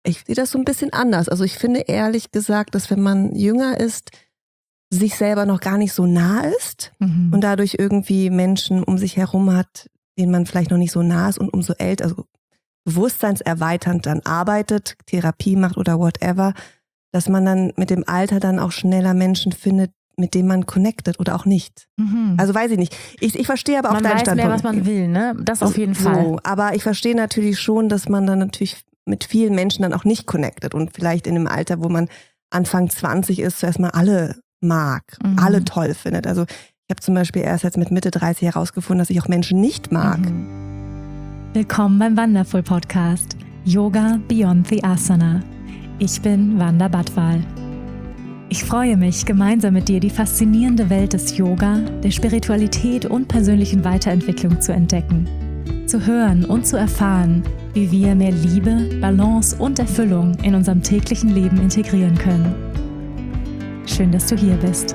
Ich sehe das so ein bisschen anders. Also ich finde ehrlich gesagt, dass wenn man jünger ist, sich selber noch gar nicht so nah ist und dadurch irgendwie Menschen um sich herum hat, denen man vielleicht noch nicht so nah ist und umso älter, also bewusstseinserweiternd dann arbeitet, Therapie macht oder whatever, dass man dann mit dem Alter dann auch schneller Menschen findet, mit denen man connectet oder auch nicht. Also weiß ich nicht. Ich verstehe aber auch deinen Standpunkt. Man weiß mehr, was man will, ne? Das auf jeden Fall. Aber ich verstehe natürlich schon, dass man dann natürlich mit vielen Menschen dann auch nicht connectet und vielleicht in einem Alter, wo man Anfang 20 ist, zuerst mal alle mag, alle toll findet. Also ich habe zum Beispiel erst jetzt mit Mitte 30 herausgefunden, dass ich auch Menschen nicht mag. Willkommen beim Wonderful Podcast Yoga Beyond the Asana. Ich bin Wanda Badwal. Ich freue mich, gemeinsam mit dir die faszinierende Welt des Yoga, der Spiritualität und persönlichen Weiterentwicklung zu entdecken, zu hören und zu erfahren, wie wir mehr Liebe, Balance und Erfüllung in unserem täglichen Leben integrieren können. Schön, dass du hier bist.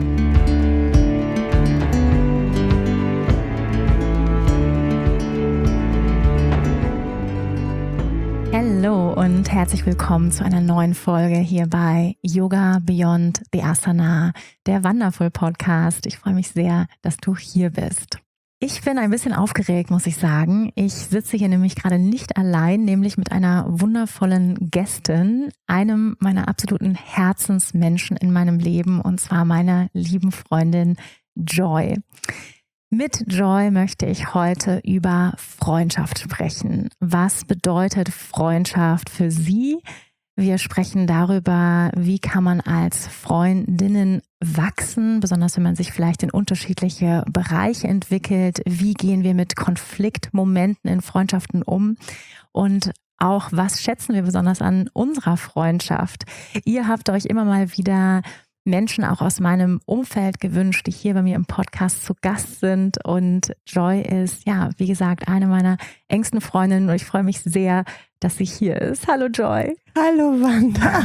Hallo und herzlich willkommen zu einer neuen Folge hier bei Yoga Beyond the Asana, der Wonderful Podcast. Ich freue mich sehr, dass du hier bist. Ich bin ein bisschen aufgeregt, muss ich sagen. Ich sitze hier nämlich gerade nicht allein, nämlich mit einer wundervollen Gästin, einem meiner absoluten Herzensmenschen in meinem Leben, und zwar meiner lieben Freundin Joy. Mit Joy möchte ich heute über Freundschaft sprechen. Was bedeutet Freundschaft für sie? Wir sprechen darüber, wie kann man als Freundinnen wachsen, besonders wenn man sich vielleicht in unterschiedliche Bereiche entwickelt. Wie gehen wir mit Konfliktmomenten in Freundschaften um? Und auch, was schätzen wir besonders an unserer Freundschaft? Ihr habt euch immer mal wieder Menschen auch aus meinem Umfeld gewünscht, die hier bei mir im Podcast zu Gast sind. Und Joy ist, ja, wie gesagt, eine meiner engsten Freundinnen und ich freue mich sehr, dass sie hier ist. Hallo Joy. Hallo Wanda.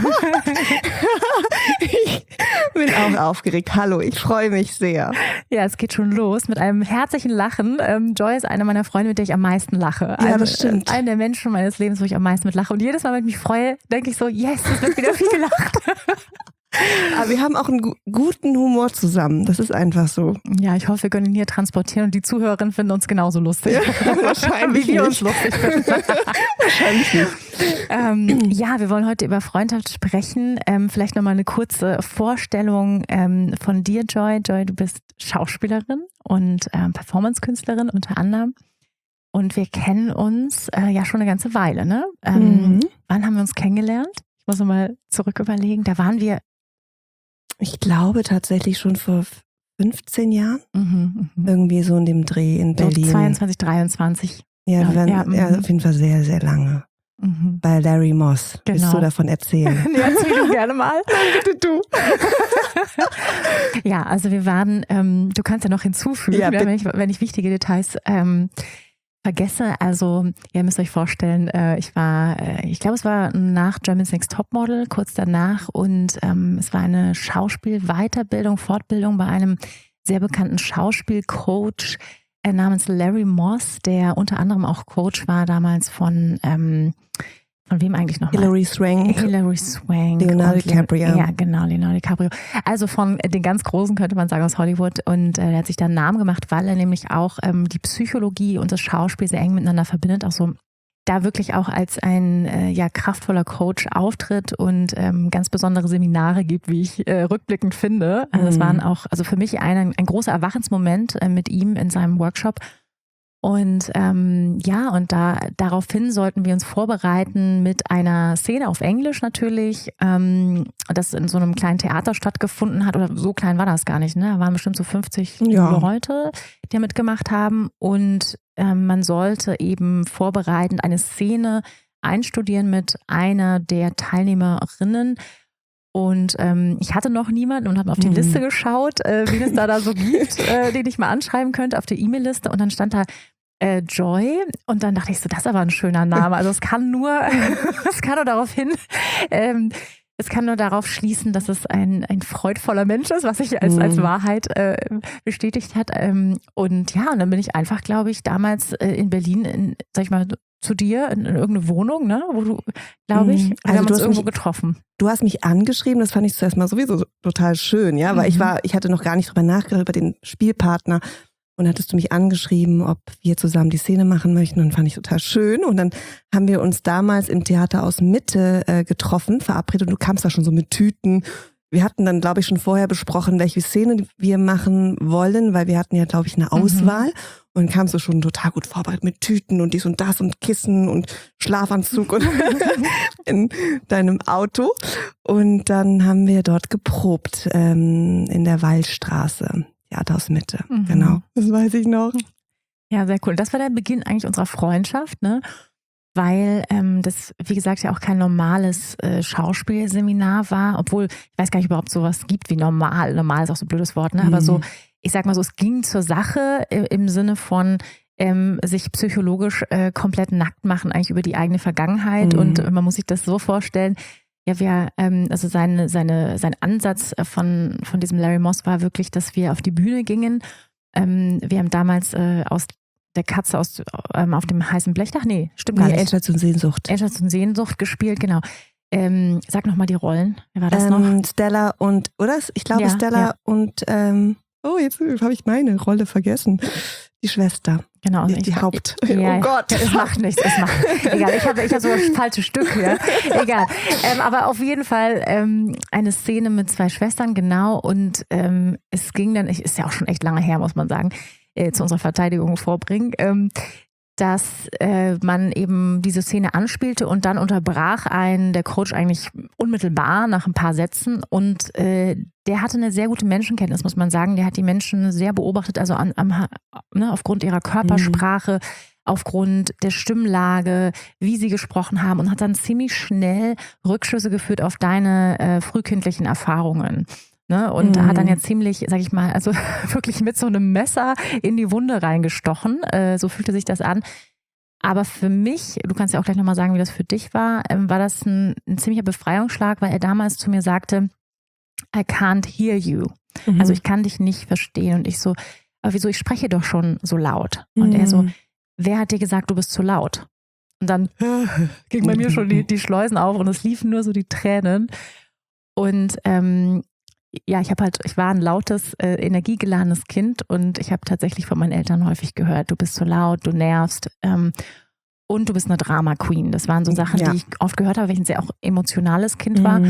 Ich bin auch aufgeregt. Hallo, ich freue mich sehr. Ja, es geht schon los mit einem herzlichen Lachen. Joy ist eine meiner Freunde, mit der ich am meisten lache. Ja, das stimmt. Eine der Menschen meines Lebens, wo ich am meisten mit lache. Und jedes Mal, wenn ich mich freue, denke ich so, yes, es wird wieder viel gelacht. Aber wir haben auch einen guten Humor zusammen. Das ist einfach so. Ja, ich hoffe, wir können ihn hier transportieren und die Zuhörerinnen finden uns genauso lustig. Ja, wahrscheinlich wie wir uns lustig finden. Wahrscheinlich nicht. Ja, wir wollen heute über Freundschaft sprechen. Vielleicht nochmal eine kurze Vorstellung von dir, Joy. Joy, du bist Schauspielerin und Performance-Künstlerin unter anderem. Und wir kennen uns ja schon eine ganze Weile, ne? Wann haben wir uns kennengelernt? Ich muss mal zurück überlegen. Da waren wir... Ich glaube tatsächlich schon vor 15 Jahren. Irgendwie so in dem Dreh in Berlin. 22, 23. Ja, wir waren auf jeden Fall sehr, sehr lange. Bei Larry Moss. Genau. Willst du davon erzählen? Nee, erzähl du gerne mal. Bitte du. Ja, also wir waren, du kannst ja noch hinzufügen, ja, wenn ich wichtige Details vergesse. Also, ihr müsst euch vorstellen, ich glaube, es war nach Germany's Next Topmodel, kurz danach, und es war eine Fortbildung bei einem sehr bekannten Schauspielcoach namens Larry Moss, der unter anderem auch Coach war damals von wem eigentlich noch? Hilary Swank. Leonardo DiCaprio. Ja, genau, Leonardo DiCaprio. Also von den ganz Großen, könnte man sagen, aus Hollywood. Und er hat sich da einen Namen gemacht, weil er nämlich auch die Psychologie und das Schauspiel sehr eng miteinander verbindet. Auch so da wirklich auch als ein kraftvoller Coach auftritt und ganz besondere Seminare gibt, wie ich rückblickend finde. Also das waren auch, also für mich ein großer Erwachensmoment mit ihm in seinem Workshop. Und daraufhin sollten wir uns vorbereiten mit einer Szene auf Englisch natürlich, das in so einem kleinen Theater stattgefunden hat, oder so klein war das gar nicht, ne? Da waren bestimmt so 50 Leute, die mitgemacht haben, und man sollte eben vorbereitend eine Szene einstudieren mit einer der Teilnehmerinnen. Und ich hatte noch niemanden und habe auf die Liste geschaut, wen es da so gibt, den ich mal anschreiben könnte auf der E-Mail-Liste. Und dann stand da Joy, und dann dachte ich so, das ist aber ein schöner Name. Also es kann nur darauf schließen, dass es ein freudvoller Mensch ist, was sich als Wahrheit bestätigt hat. Und dann bin ich einfach, glaube ich, damals in Berlin, zu dir in irgendeine Wohnung, ne? Wo du, glaube ich, wir haben uns irgendwo getroffen. Du hast mich angeschrieben, das fand ich zuerst mal sowieso total schön, ja, weil ich hatte noch gar nicht drüber nachgedacht, über den Spielpartner. Und hattest du mich angeschrieben, ob wir zusammen die Szene machen möchten. Und fand ich total schön. Und dann haben wir uns damals im Theater aus Mitte getroffen, verabredet. Und du kamst da schon so mit Tüten. Wir hatten dann, glaube ich, schon vorher besprochen, welche Szene wir machen wollen, weil wir hatten ja, glaube ich, eine Auswahl. Und dann kamst du schon total gut vorbereitet mit Tüten und dies und das und Kissen und Schlafanzug und in deinem Auto. Und dann haben wir dort geprobt in der Wallstraße. Theater aus Mitte, genau. Das weiß ich noch. Ja, sehr cool. Das war der Beginn eigentlich unserer Freundschaft, ne? Weil das, wie gesagt, ja auch kein normales Schauspielseminar war, obwohl, ich weiß gar nicht, ob es überhaupt sowas gibt wie normal. Normal ist auch so ein blödes Wort, ne? Aber so, ich sag mal so, es ging zur Sache im Sinne von sich psychologisch komplett nackt machen, eigentlich über die eigene Vergangenheit. Und man muss sich das so vorstellen, ja, also sein Ansatz von diesem Larry Moss war wirklich, dass wir auf die Bühne gingen. Wir haben damals aus der Katze auf dem heißen Blechdach, nee, stimmt gar nicht. Endstation Sehnsucht. Endstation Sehnsucht gespielt, genau. Sag nochmal die Rollen. Wer war das noch? Stella und, oder? Ich glaube Stella und, jetzt habe ich meine Rolle vergessen. Die Schwester. Genau. Die Haupt. Ja, oh Gott. Es macht nichts. Egal, ich habe so das falsche Stück hier. Egal. Aber auf jeden Fall eine Szene mit 2 Schwestern, genau. Und es ging dann, ist ja auch schon echt lange her, muss man sagen, zu unserer Verteidigung vorbringen, dass man eben diese Szene anspielte und dann unterbrach der Coach eigentlich unmittelbar nach ein paar Sätzen und der hatte eine sehr gute Menschenkenntnis, muss man sagen. Der hat die Menschen sehr beobachtet, also aufgrund ihrer Körpersprache, aufgrund der Stimmlage, wie sie gesprochen haben und hat dann ziemlich schnell Rückschlüsse geführt auf deine frühkindlichen Erfahrungen. Ne, und hat dann ja ziemlich, sag ich mal, also wirklich mit so einem Messer in die Wunde reingestochen. So fühlte sich das an. Aber für mich, du kannst ja auch gleich nochmal sagen, wie das für dich war das ein ziemlicher Befreiungsschlag, weil er damals zu mir sagte, I can't hear you. Also ich kann dich nicht verstehen. Und ich so, aber wieso, ich spreche doch schon so laut. Und er so, wer hat dir gesagt, du bist zu laut? Und dann ging bei mir schon die Schleusen auf und es liefen nur so die Tränen. Und ja, ich war ein lautes, energiegeladenes Kind und ich habe tatsächlich von meinen Eltern häufig gehört, du bist so laut, du nervst und du bist eine Drama Queen. Das waren so Sachen, die ich oft gehört habe, weil ich ein sehr auch emotionales Kind war.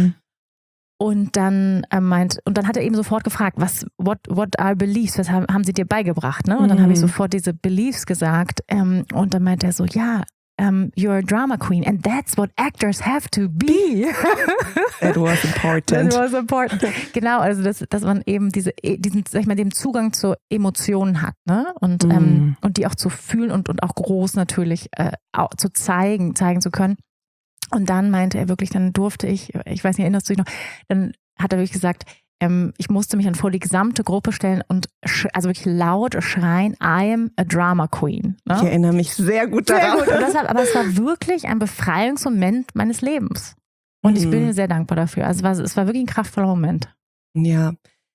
Und dann hat er eben sofort gefragt, what are beliefs? Was haben sie dir beigebracht? Ne? Und dann habe ich sofort diese Beliefs gesagt und dann meinte er so, ja, you're a drama queen and that's what actors have to be. That was important. That was important. Genau, also dass man eben diesen, sag ich mal, den Zugang zu Emotionen hat, ne? Und die auch zu fühlen und auch groß natürlich zu zeigen zu können. Und dann meinte er wirklich, dann durfte ich weiß nicht, erinnerst du dich noch, dann hat er wirklich gesagt, ich musste mich dann vor die gesamte Gruppe stellen und also wirklich laut schreien, I am a drama queen. Ne? Ich erinnere mich sehr gut daran. Sehr gut. Aber es war wirklich ein Befreiungsmoment meines Lebens. Und ich bin sehr dankbar dafür. Also es war wirklich ein kraftvoller Moment. Ja,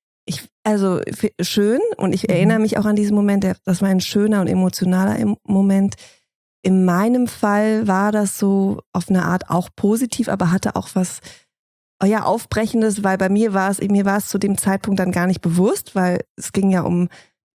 schön. Und ich erinnere mich auch an diesen Moment, das war ein schöner und emotionaler Moment. In meinem Fall war das so auf eine Art auch positiv, aber hatte auch was Aufbrechendes, weil bei mir war es zu dem Zeitpunkt dann gar nicht bewusst, weil es ging ja um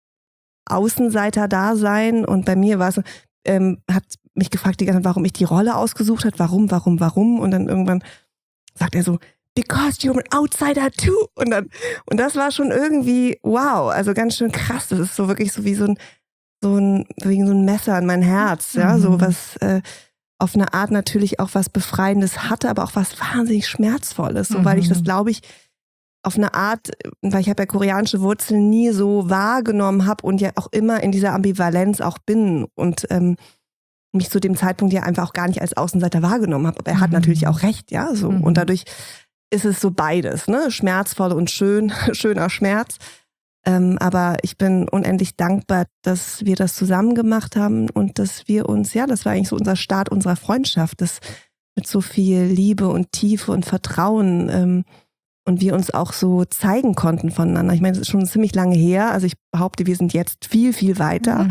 Außenseiter-Dasein und bei mir war es, hat mich gefragt die ganze Zeit, warum ich die Rolle ausgesucht habe, warum und dann irgendwann sagt er so, because you're an outsider too und das war schon irgendwie wow, also ganz schön krass, das ist so wirklich so wie so ein Messer in mein Herz, ja, so was auf eine Art natürlich auch was Befreiendes hatte, aber auch was wahnsinnig Schmerzvolles, so, weil ich das, glaube ich, auf eine Art, weil ich habe ja koreanische Wurzeln nie so wahrgenommen habe und ja auch immer in dieser Ambivalenz auch bin und mich zu dem Zeitpunkt ja einfach auch gar nicht als Außenseiter wahrgenommen habe. Aber er hat natürlich auch recht, ja, so. Und dadurch ist es so beides, ne, schmerzvoll und schöner Schmerz. Aber ich bin unendlich dankbar, dass wir das zusammen gemacht haben und dass wir uns, das war eigentlich so unser Start unserer Freundschaft, das mit so viel Liebe und Tiefe und Vertrauen und wir uns auch so zeigen konnten voneinander. Ich meine, es ist schon ziemlich lange her, also ich behaupte, wir sind jetzt viel, viel weiter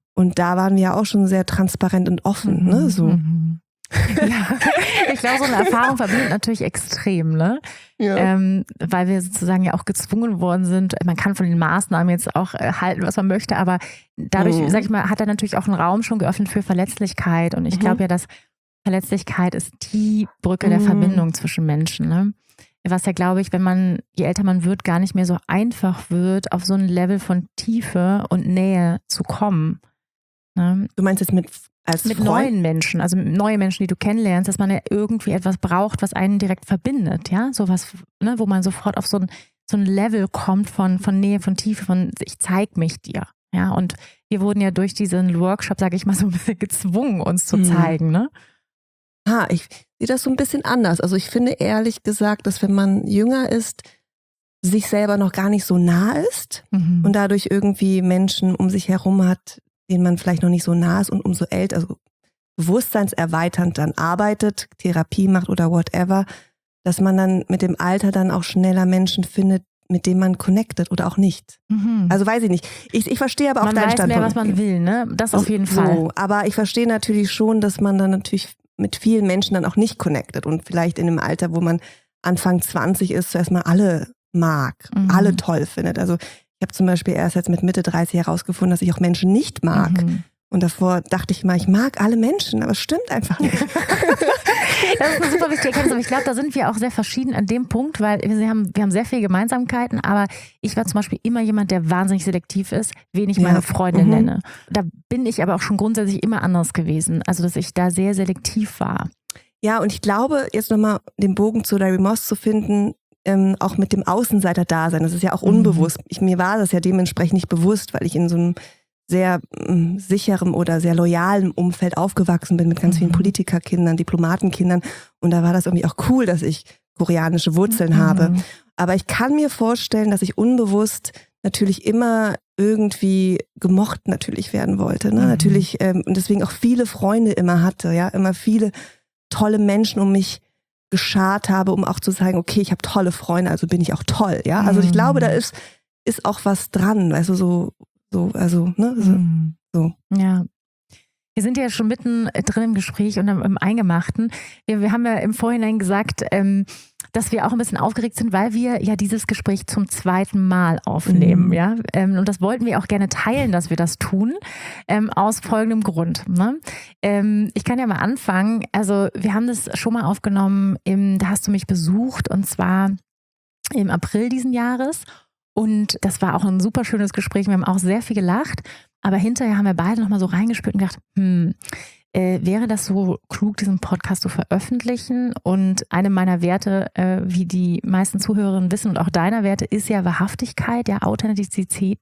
Und da waren wir ja auch schon sehr transparent und offen, ne? So. Ja, ich glaube, so eine Erfahrung verbindet natürlich extrem, ne? Ja. Weil wir sozusagen ja auch gezwungen worden sind. Man kann von den Maßnahmen jetzt auch halten, was man möchte, aber dadurch, sag ich mal, hat er natürlich auch einen Raum schon geöffnet für Verletzlichkeit. Und ich glaube ja, dass Verletzlichkeit ist die Brücke der Verbindung zwischen Menschen, ne? Was ja, glaube ich, je älter man wird, gar nicht mehr so einfach wird, auf so ein Level von Tiefe und Nähe zu kommen. Ne? Du meinst jetzt mit neuen Menschen, also neue Menschen, die du kennenlernst, dass man ja irgendwie etwas braucht, was einen direkt verbindet, ja, sowas, ne, wo man sofort auf so ein Level kommt von Nähe, von Tiefe, von ich zeig mich dir, ja, und wir wurden ja durch diesen Workshop, sage ich mal, so ein bisschen gezwungen, uns zu zeigen, ne? Ich sehe das so ein bisschen anders. Also ich finde ehrlich gesagt, dass wenn man jünger ist, sich selber noch gar nicht so nah ist und dadurch irgendwie Menschen um sich herum hat, denen man vielleicht noch nicht so nah ist, und umso älter, also bewusstseinserweiternd dann arbeitet, Therapie macht oder whatever, dass man dann mit dem Alter dann auch schneller Menschen findet, mit denen man connectet oder auch nicht. Also weiß ich nicht. Ich verstehe aber auch deinen Standpunkt. Man weiß mehr, was man will, ne? Das auf jeden Fall. So, aber ich verstehe natürlich schon, dass man dann natürlich mit vielen Menschen dann auch nicht connectet und vielleicht in einem Alter, wo man Anfang 20 ist, zuerst mal alle mag, alle toll findet. Also ich habe zum Beispiel erst jetzt mit Mitte 30 herausgefunden, dass ich auch Menschen nicht mag. Und davor dachte ich mal, ich mag alle Menschen, aber es stimmt einfach nicht. Das ist eine super wichtige Erkenntnis. Aber ich glaube, da sind wir auch sehr verschieden an dem Punkt, weil wir haben sehr viele Gemeinsamkeiten, aber ich war zum Beispiel immer jemand, der wahnsinnig selektiv ist, wen ich meine Freundin nenne. Da bin ich aber auch schon grundsätzlich immer anders gewesen. Also, dass ich da sehr selektiv war. Ja, und ich glaube, jetzt nochmal den Bogen zu Larry Moss zu finden, auch mit dem Außenseiter-Dasein, das ist ja auch unbewusst. Mir war das ja dementsprechend nicht bewusst, weil ich in so einem sehr sicherem oder sehr loyalen Umfeld aufgewachsen bin mit ganz vielen Politikerkindern, Diplomatenkindern, und da war das irgendwie auch cool, dass ich koreanische Wurzeln habe. Aber ich kann mir vorstellen, dass ich unbewusst natürlich immer irgendwie gemocht natürlich werden wollte, ne? Natürlich, und deswegen auch viele Freunde immer hatte, ja, immer viele tolle Menschen um mich geschart habe, um auch zu sagen, okay, ich habe tolle Freunde, also bin ich auch toll, ja. Also ich glaube, da ist auch was dran, weißt du, so. Ja. Wir sind ja schon mitten drin im Gespräch und im Eingemachten. Wir haben ja im Vorhinein gesagt, dass wir auch ein bisschen aufgeregt sind, weil wir ja dieses Gespräch zum zweiten Mal aufnehmen. Ja? Und das wollten wir auch gerne teilen, dass wir das tun, aus folgendem Grund. Ne? Ich kann ja mal anfangen. Also wir haben das schon mal aufgenommen, da hast du mich besucht, und zwar im April diesen Jahres. Und das war auch ein super schönes Gespräch. Wir haben auch sehr viel gelacht. Aber hinterher haben wir beide nochmal so reingespürt und gedacht, wäre das so klug, diesen Podcast zu veröffentlichen? Und eine meiner Werte, wie die meisten Zuhörerinnen wissen, und auch deiner Werte, ist ja Wahrhaftigkeit, ja Authentizität,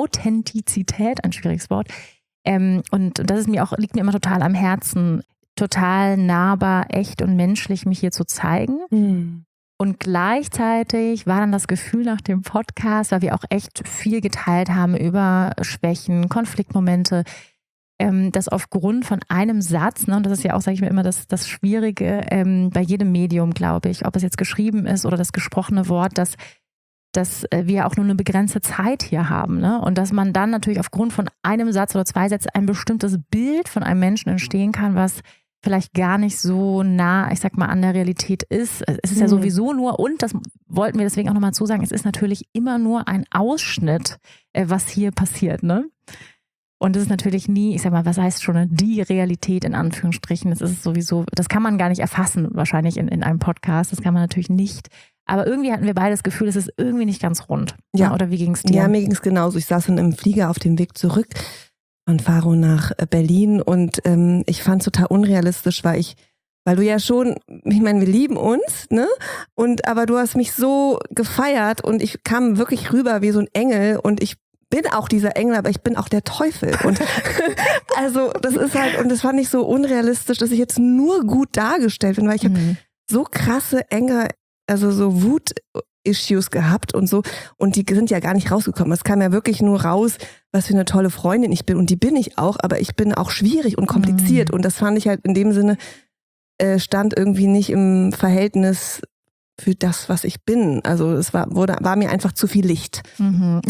ein schwieriges Wort. Und das liegt mir immer total am Herzen, total nahbar, echt und menschlich mich hier zu zeigen. Und gleichzeitig war dann das Gefühl nach dem Podcast, weil wir auch echt viel geteilt haben über Schwächen, Konfliktmomente, dass aufgrund von einem Satz, ne, und das ist ja auch, sage ich mir immer, das Schwierige bei jedem Medium, glaube ich, ob es jetzt geschrieben ist oder das gesprochene Wort, dass wir auch nur eine begrenzte Zeit hier haben, ne? Und dass man dann natürlich aufgrund von einem Satz oder zwei Sätzen ein bestimmtes Bild von einem Menschen entstehen kann, was vielleicht gar nicht so nah, ich sag mal, an der Realität ist. Es ist ja sowieso nur, und das wollten wir deswegen auch nochmal zusagen, es ist natürlich immer nur ein Ausschnitt, was hier passiert, ne? Und es ist natürlich nie, ich sag mal, was heißt schon, die Realität in Anführungsstrichen. Das ist sowieso, das kann man gar nicht erfassen, wahrscheinlich in einem Podcast. Das kann man natürlich nicht. Aber irgendwie hatten wir beide das Gefühl, es ist irgendwie nicht ganz rund. Ja. Oder wie ging es dir? Ja, mir ging es genauso. Ich saß dann im Flieger auf dem Weg zurück von Faro nach Berlin, und ich fand es total unrealistisch, weil du ja schon, ich meine, wir lieben uns, ne? Aber du hast mich so gefeiert und ich kam wirklich rüber wie so ein Engel, und ich bin auch dieser Engel, aber ich bin auch der Teufel. Und also das ist halt, und das fand ich so unrealistisch, dass ich jetzt nur gut dargestellt bin, weil ich habe so krasse Enge, also so Wut-Issues gehabt und so, und die sind ja gar nicht rausgekommen. Es kam ja wirklich nur raus, was für eine tolle Freundin ich bin, und die bin ich auch, aber ich bin auch schwierig und kompliziert, und das fand ich halt in dem Sinne, stand irgendwie nicht im Verhältnis für das, was ich bin. Also es war mir einfach zu viel Licht. Mhm.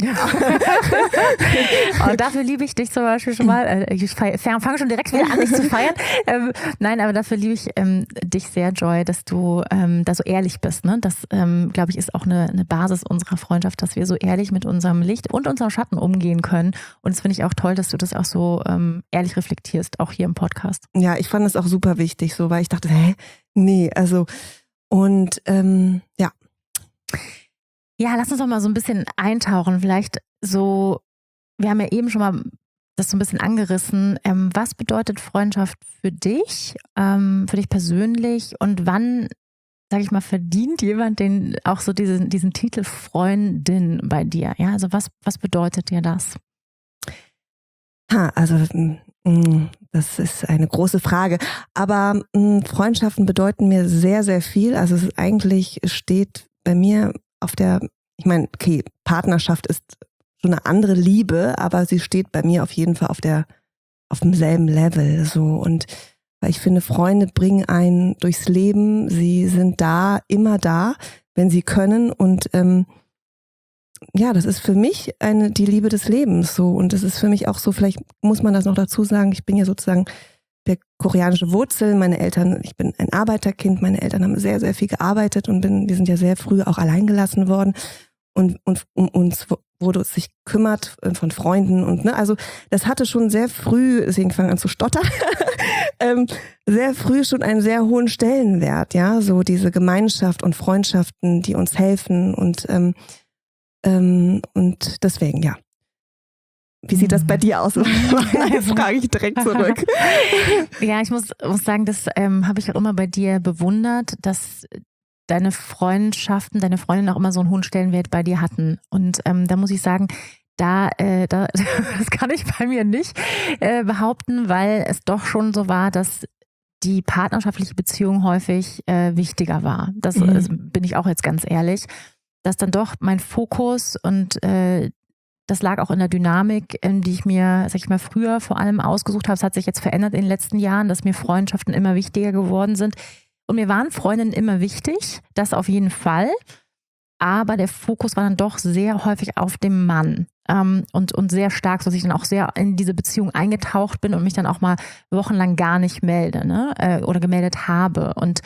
Und dafür liebe ich dich zum Beispiel schon mal. Ich fange schon direkt wieder an, dich zu feiern. Nein, aber dafür liebe ich dich sehr, Joy, dass du da so ehrlich bist. Ne? Das, glaube ich, ist auch eine Basis unserer Freundschaft, dass wir so ehrlich mit unserem Licht und unserem Schatten umgehen können. Und das finde ich auch toll, dass du das auch so ehrlich reflektierst, auch hier im Podcast. Ja, ich fand es auch super wichtig, so, weil ich dachte, nee, also und ja. Ja, lass uns doch mal so ein bisschen eintauchen. Vielleicht so, wir haben ja eben schon mal das so ein bisschen angerissen. Was bedeutet Freundschaft für dich persönlich und wann, sag ich mal, verdient jemand den auch so diesen Titel Freundin bei dir? Ja, also was bedeutet dir das? Also das ist eine große Frage. Aber Freundschaften bedeuten mir sehr, sehr viel. Also es ist eigentlich steht bei mir ich meine, okay, Partnerschaft ist schon eine andere Liebe, aber sie steht bei mir auf jeden Fall auf demselben Level. So. Und weil ich finde, Freunde bringen einen durchs Leben. Sie sind immer da, wenn sie können. Und ja, das ist für mich die Liebe des Lebens so und das ist für mich auch so, vielleicht muss man das noch dazu sagen, ich bin ja sozusagen der koreanische Wurzel, ich bin ein Arbeiterkind, meine Eltern haben sehr, sehr viel gearbeitet und wir sind ja sehr früh auch allein gelassen worden und um uns wurde sich kümmert von Freunden und also das hatte schon sehr früh, deswegen fange ich an zu stottern, sehr früh schon einen sehr hohen Stellenwert, ja, so diese Gemeinschaft und Freundschaften, die uns helfen und deswegen, ja. Wie sieht das bei dir aus? Jetzt frage ich direkt zurück. Ja, ich muss sagen, das habe ich auch immer bei dir bewundert, dass deine Freundinnen auch immer so einen hohen Stellenwert bei dir hatten. Und da muss ich sagen, das kann ich bei mir nicht behaupten, weil es doch schon so war, dass die partnerschaftliche Beziehung häufig wichtiger war. Das bin ich auch jetzt ganz ehrlich. Dass dann doch mein Fokus und das lag auch in der Dynamik, die ich mir, sag ich mal, früher vor allem ausgesucht habe. Es hat sich jetzt verändert in den letzten Jahren, dass mir Freundschaften immer wichtiger geworden sind. Und mir waren Freundinnen immer wichtig, das auf jeden Fall. Aber der Fokus war dann doch sehr häufig auf dem Mann. Und sehr stark, dass ich dann auch sehr in diese Beziehung eingetaucht bin und mich dann auch mal wochenlang gar nicht melde, ne? Oder gemeldet habe. Und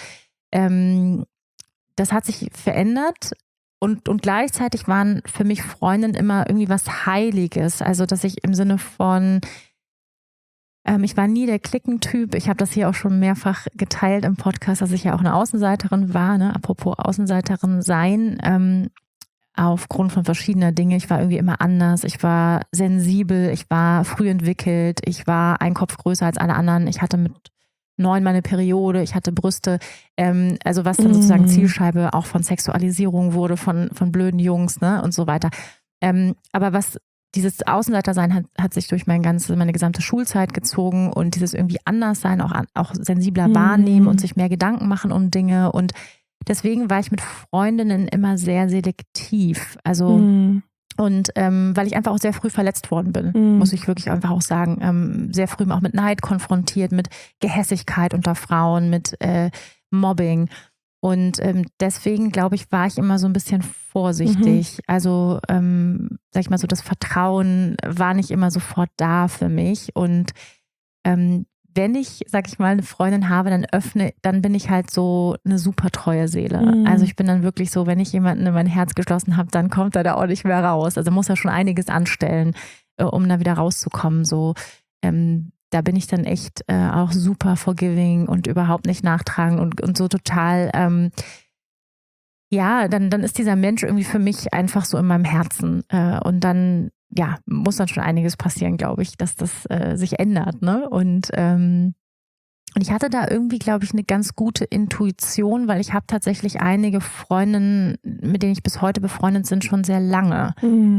das hat sich verändert. Und gleichzeitig waren für mich Freundinnen immer irgendwie was Heiliges. Also, dass ich im Sinne von, ich war nie der Klickentyp. Ich habe das hier auch schon mehrfach geteilt im Podcast, dass ich ja auch eine Außenseiterin war. Ne? Apropos Außenseiterin sein, aufgrund von verschiedener Dinge. Ich war irgendwie immer anders. Ich war sensibel. Ich war früh entwickelt. Ich war einen Kopf größer als alle anderen. Ich hatte mit 9 meine Periode, ich hatte Brüste, also was dann sozusagen Zielscheibe auch von Sexualisierung wurde, von blöden Jungs, ne, und so weiter. Aber was dieses Außenseitersein hat sich durch meine gesamte Schulzeit gezogen und dieses irgendwie anders sein, auch sensibler wahrnehmen und sich mehr Gedanken machen um Dinge und deswegen war ich mit Freundinnen immer sehr selektiv, also und weil ich einfach auch sehr früh verletzt worden bin, muss ich wirklich einfach auch sagen. Sehr früh auch mit Neid konfrontiert, mit Gehässigkeit unter Frauen, mit Mobbing. Und deswegen, glaube ich, war ich immer so ein bisschen vorsichtig. Also, sag ich mal so, das Vertrauen war nicht immer sofort da für mich. Und wenn ich, sag ich mal, eine Freundin habe, dann bin ich halt so eine super treue Seele. Also ich bin dann wirklich so, wenn ich jemanden in mein Herz geschlossen habe, dann kommt er da auch nicht mehr raus. Also muss er schon einiges anstellen, um da wieder rauszukommen. So, da bin ich dann echt auch super forgiving und überhaupt nicht nachtragend und so total, ja, dann ist dieser Mensch irgendwie für mich einfach so in meinem Herzen. Und dann ja, muss dann schon einiges passieren, glaube ich, dass das sich ändert, ne? Und ich hatte da irgendwie, glaube ich, eine ganz gute Intuition, weil ich habe tatsächlich einige Freundinnen, mit denen ich bis heute befreundet bin, schon sehr lange.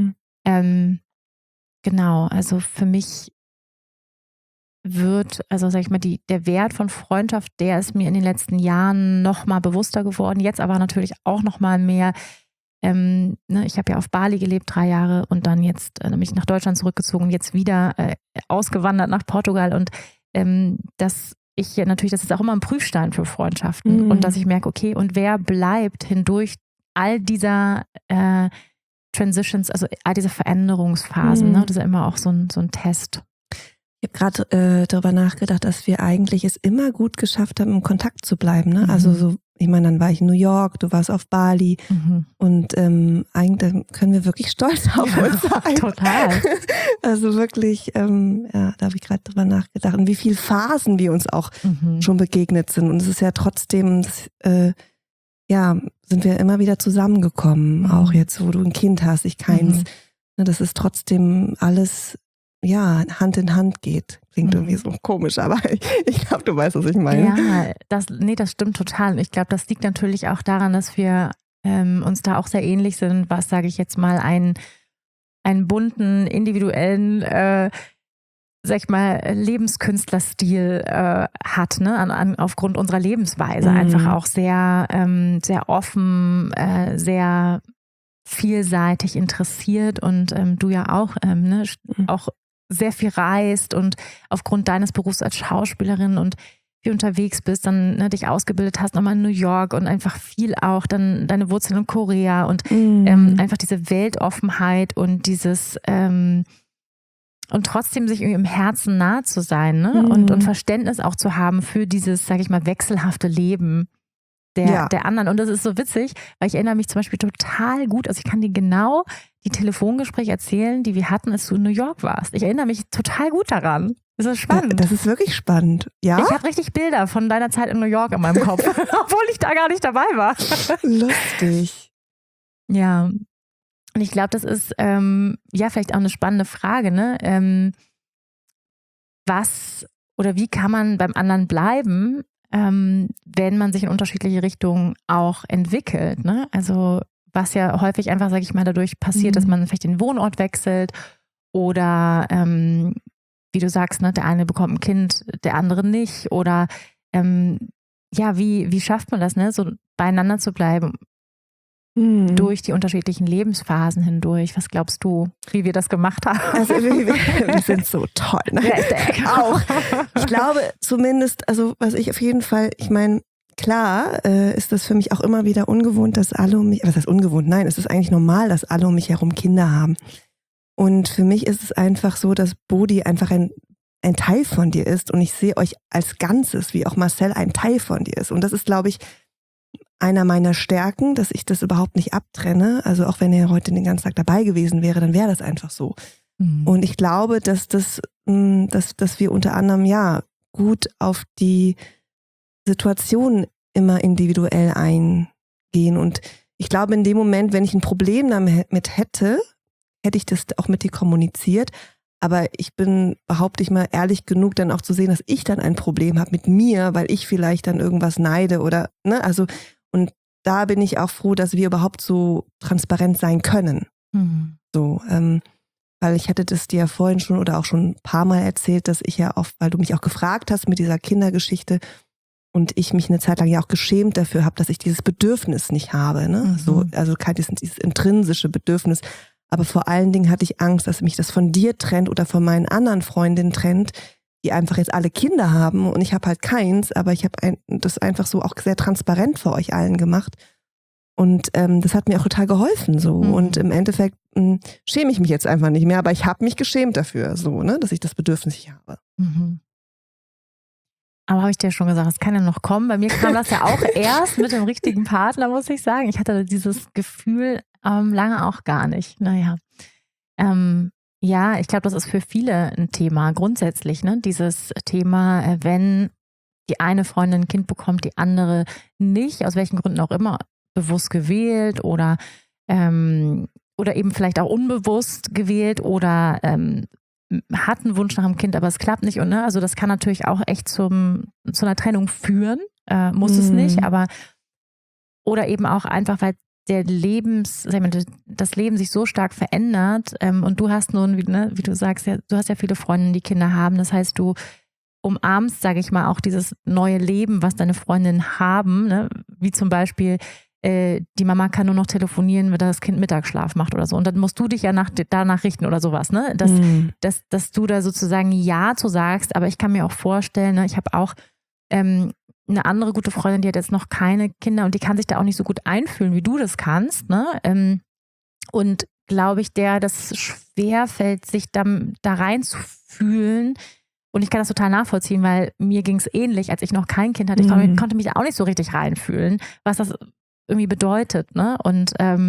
Genau, also für mich also sag ich mal, der Wert von Freundschaft, der ist mir in den letzten Jahren noch mal bewusster geworden, jetzt aber natürlich auch noch mal mehr. Ich habe ja auf Bali gelebt 3 Jahre und dann jetzt mich nach Deutschland zurückgezogen und jetzt wieder ausgewandert nach Portugal und das ich natürlich, das ist auch immer ein Prüfstein für Freundschaften und dass ich merke, okay, und wer bleibt hindurch all dieser Transitions, also all diese Veränderungsphasen, ne? Das ist ja immer auch so ein Test. Ich habe gerade darüber nachgedacht, dass wir eigentlich es immer gut geschafft haben, im Kontakt zu bleiben. Ne? Also so, ich meine, dann war ich in New York, du warst auf Bali und eigentlich können wir wirklich stolz auf uns sein. Total. Also wirklich, da habe ich gerade drüber nachgedacht. Und wie viele Phasen wir uns auch schon begegnet sind. Und es ist ja trotzdem, sind wir immer wieder zusammengekommen. Auch jetzt, wo du ein Kind hast, ich keins. Das ist trotzdem alles, Hand in Hand geht. Klingt irgendwie so komisch, aber ich glaube, du weißt, was ich meine. Ja, das stimmt total. Und ich glaube, das liegt natürlich auch daran, dass wir uns da auch sehr ähnlich sind, was, sage ich jetzt mal, einen bunten, individuellen, sag ich mal, Lebenskünstlerstil hat, ne? Aufgrund unserer Lebensweise. Einfach auch sehr, sehr offen, sehr vielseitig interessiert und du ja auch, auch sehr viel reist und aufgrund deines Berufs als Schauspielerin und wie unterwegs bist, dann dich ausgebildet hast, nochmal in New York und einfach viel auch dann deine Wurzeln in Korea und einfach diese Weltoffenheit und dieses und trotzdem sich irgendwie im Herzen nah zu sein, ne? Und Verständnis auch zu haben für dieses, sage ich mal, wechselhafte Leben der anderen. Und das ist so witzig, weil ich erinnere mich zum Beispiel total gut, also ich kann dir genau die Telefongespräche erzählen, die wir hatten, als du in New York warst. Ich erinnere mich total gut daran. Das ist spannend. Das ist wirklich spannend. Ja? Ich habe richtig Bilder von deiner Zeit in New York in meinem Kopf, obwohl ich da gar nicht dabei war. Lustig. Ja. Und ich glaube, das ist vielleicht auch eine spannende Frage, ne? Was oder wie kann man beim anderen bleiben, wenn man sich in unterschiedliche Richtungen auch entwickelt, ne? Also was ja häufig einfach, sage ich mal, dadurch passiert, dass man vielleicht den Wohnort wechselt oder wie du sagst, ne, der eine bekommt ein Kind, der andere nicht oder wie schafft man das, ne, so beieinander zu bleiben durch die unterschiedlichen Lebensphasen hindurch? Was glaubst du, wie wir das gemacht haben? Also wir sind so toll. Ne? Ja, auch. Ich glaube zumindest, also was ich auf jeden Fall, ich meine, klar ist das für mich auch immer wieder ungewohnt, dass alle um mich, was heißt ungewohnt? Nein, es ist eigentlich normal, dass alle um mich herum Kinder haben. Und für mich ist es einfach so, dass Bodhi einfach ein Teil von dir ist und ich sehe euch als Ganzes, wie auch Marcel ein Teil von dir ist. Und das ist, glaube ich, einer meiner Stärken, dass ich das überhaupt nicht abtrenne. Also auch wenn er heute den ganzen Tag dabei gewesen wäre, dann wäre das einfach so. Und ich glaube, dass wir unter anderem gut auf die Situation immer individuell eingehen. Und ich glaube, in dem Moment, wenn ich ein Problem damit hätte ich das auch mit dir kommuniziert. Aber ich bin, behaupte ich mal, ehrlich genug, dann auch zu sehen, dass ich dann ein Problem habe mit mir, weil ich vielleicht dann irgendwas neide oder, ne, also, und da bin ich auch froh, dass wir überhaupt so transparent sein können. So, weil ich hatte das dir ja vorhin schon oder auch schon ein paar Mal erzählt, dass ich ja oft, weil du mich auch gefragt hast mit dieser Kindergeschichte und ich mich eine Zeit lang ja auch geschämt dafür habe, dass ich dieses Bedürfnis nicht habe, ne? So, also dieses intrinsische Bedürfnis. Aber vor allen Dingen hatte ich Angst, dass mich das von dir trennt oder von meinen anderen Freundinnen trennt, die einfach jetzt alle Kinder haben und ich habe halt keins, aber ich habe das einfach so auch sehr transparent vor euch allen gemacht. Und das hat mir auch total geholfen so. Und im Endeffekt schäme ich mich jetzt einfach nicht mehr, aber ich habe mich geschämt dafür, so, ne, dass ich das Bedürfnis nicht habe. Aber habe ich dir schon gesagt, es kann ja noch kommen. Bei mir kam das ja auch erst mit dem richtigen Partner, muss ich sagen. Ich hatte dieses Gefühl lange auch gar nicht. Naja. Ich glaube, das ist für viele ein Thema grundsätzlich, ne? Dieses Thema, wenn die eine Freundin ein Kind bekommt, die andere nicht, aus welchen Gründen auch immer, bewusst gewählt oder eben vielleicht auch unbewusst gewählt oder hat einen Wunsch nach einem Kind, aber es klappt nicht. Und ne, also das kann natürlich auch echt zu einer Trennung führen, muss es nicht, aber oder eben auch einfach, weil das Leben sich so stark verändert und du hast nun, wie du sagst, ja, du hast ja viele Freundinnen, die Kinder haben, das heißt, du umarmst, sage ich mal, auch dieses neue Leben, was deine Freundinnen haben, ne? Wie zum Beispiel die Mama kann nur noch telefonieren, wenn das Kind Mittagsschlaf macht oder so. Und dann musst du dich ja danach richten oder sowas, ne? Dass du da sozusagen Ja zu sagst. Aber ich kann mir auch vorstellen, ne, ich habe auch eine andere gute Freundin, die hat jetzt noch keine Kinder und die kann sich da auch nicht so gut einfühlen, wie du das kannst, ne? Und glaube ich, der das schwer fällt, sich da reinzufühlen. Und ich kann das total nachvollziehen, weil mir ging es ähnlich, als ich noch kein Kind hatte. Ich konnte mich da auch nicht so richtig reinfühlen, was das irgendwie bedeutet, ne? Und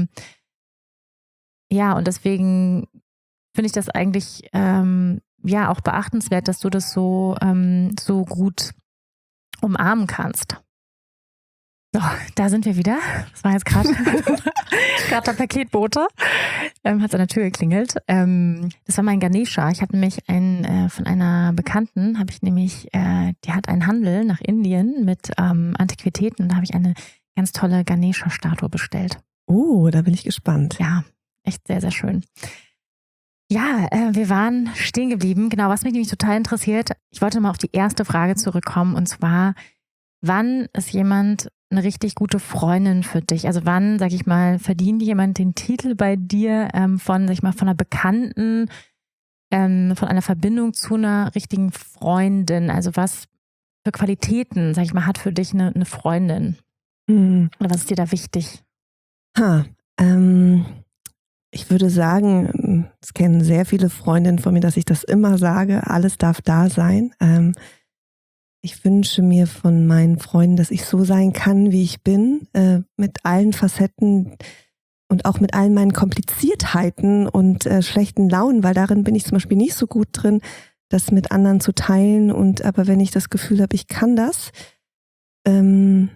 und deswegen finde ich das eigentlich auch beachtenswert, dass du das so gut umarmen kannst. So, da sind wir wieder. Das war jetzt gerade der Paketbote. Hat an der Tür geklingelt. Das war mein Ganesha. Ich habe nämlich von einer Bekannten, die hat einen Handel nach Indien mit Antiquitäten und da habe ich eine ganz tolle Ganesha-Statue bestellt. Oh, da bin ich gespannt. Ja, echt sehr, sehr schön. Ja, wir waren stehen geblieben. Genau, was mich nämlich total interessiert, ich wollte mal auf die erste Frage zurückkommen und zwar, wann ist jemand eine richtig gute Freundin für dich? Also wann, sag ich mal, verdient jemand den Titel bei dir von einer Bekannten, von einer Verbindung zu einer richtigen Freundin? Also was für Qualitäten, sag ich mal, hat für dich eine Freundin? Oder was ist dir da wichtig? Ich würde sagen, es kennen sehr viele Freundinnen von mir, dass ich das immer sage, alles darf da sein. Ich wünsche mir von meinen Freunden, dass ich so sein kann, wie ich bin, mit allen Facetten und auch mit allen meinen Kompliziertheiten und schlechten Launen, weil darin bin ich zum Beispiel nicht so gut drin, das mit anderen zu teilen. Aber wenn ich das Gefühl habe, ich kann das, dann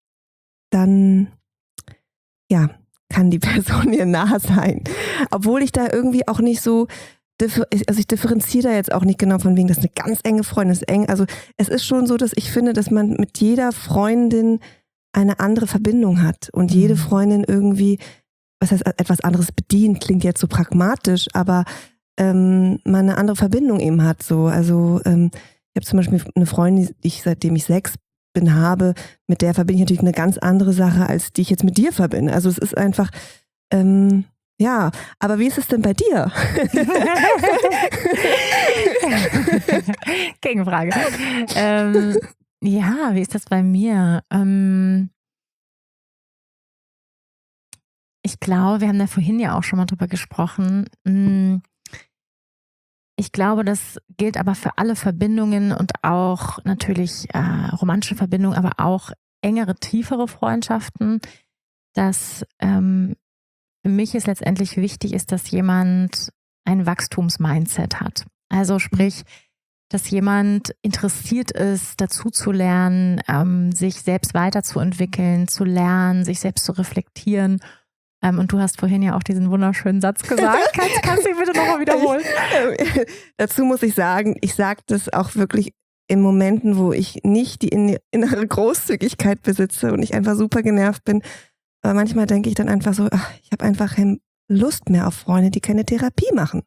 kann die Person mir nah sein. Obwohl ich da irgendwie auch nicht so, ich differenziere da jetzt auch nicht genau von wegen, das ist eine ganz enge Freundin, das ist eng. Also es ist schon so, dass ich finde, dass man mit jeder Freundin eine andere Verbindung hat und jede Freundin irgendwie, was heißt etwas anderes bedient, klingt jetzt so pragmatisch, aber man eine andere Verbindung eben hat. So. Also ich habe zum Beispiel eine Freundin, die ich seitdem ich 6 bin, habe, mit der verbinde ich natürlich eine ganz andere Sache, als die ich jetzt mit dir verbinde. Also es ist einfach, aber wie ist es denn bei dir? Gegenfrage. Wie ist das bei mir? Ich glaube, wir haben da vorhin ja auch schon mal drüber gesprochen. Ich glaube, das gilt aber für alle Verbindungen und auch natürlich romantische Verbindungen, aber auch engere, tiefere Freundschaften, dass für mich es letztendlich wichtig ist, dass jemand ein Wachstumsmindset hat. Also sprich, dass jemand interessiert ist, dazu zu lernen, sich selbst weiterzuentwickeln, zu lernen, sich selbst zu reflektieren. Und du hast vorhin ja auch diesen wunderschönen Satz gesagt. Kannst du ihn bitte nochmal wiederholen? Dazu muss ich sagen, ich sage das auch wirklich in Momenten, wo ich nicht die innere Großzügigkeit besitze und ich einfach super genervt bin. Aber manchmal denke ich dann einfach so, ich habe einfach keine Lust mehr auf Freunde, die keine Therapie machen.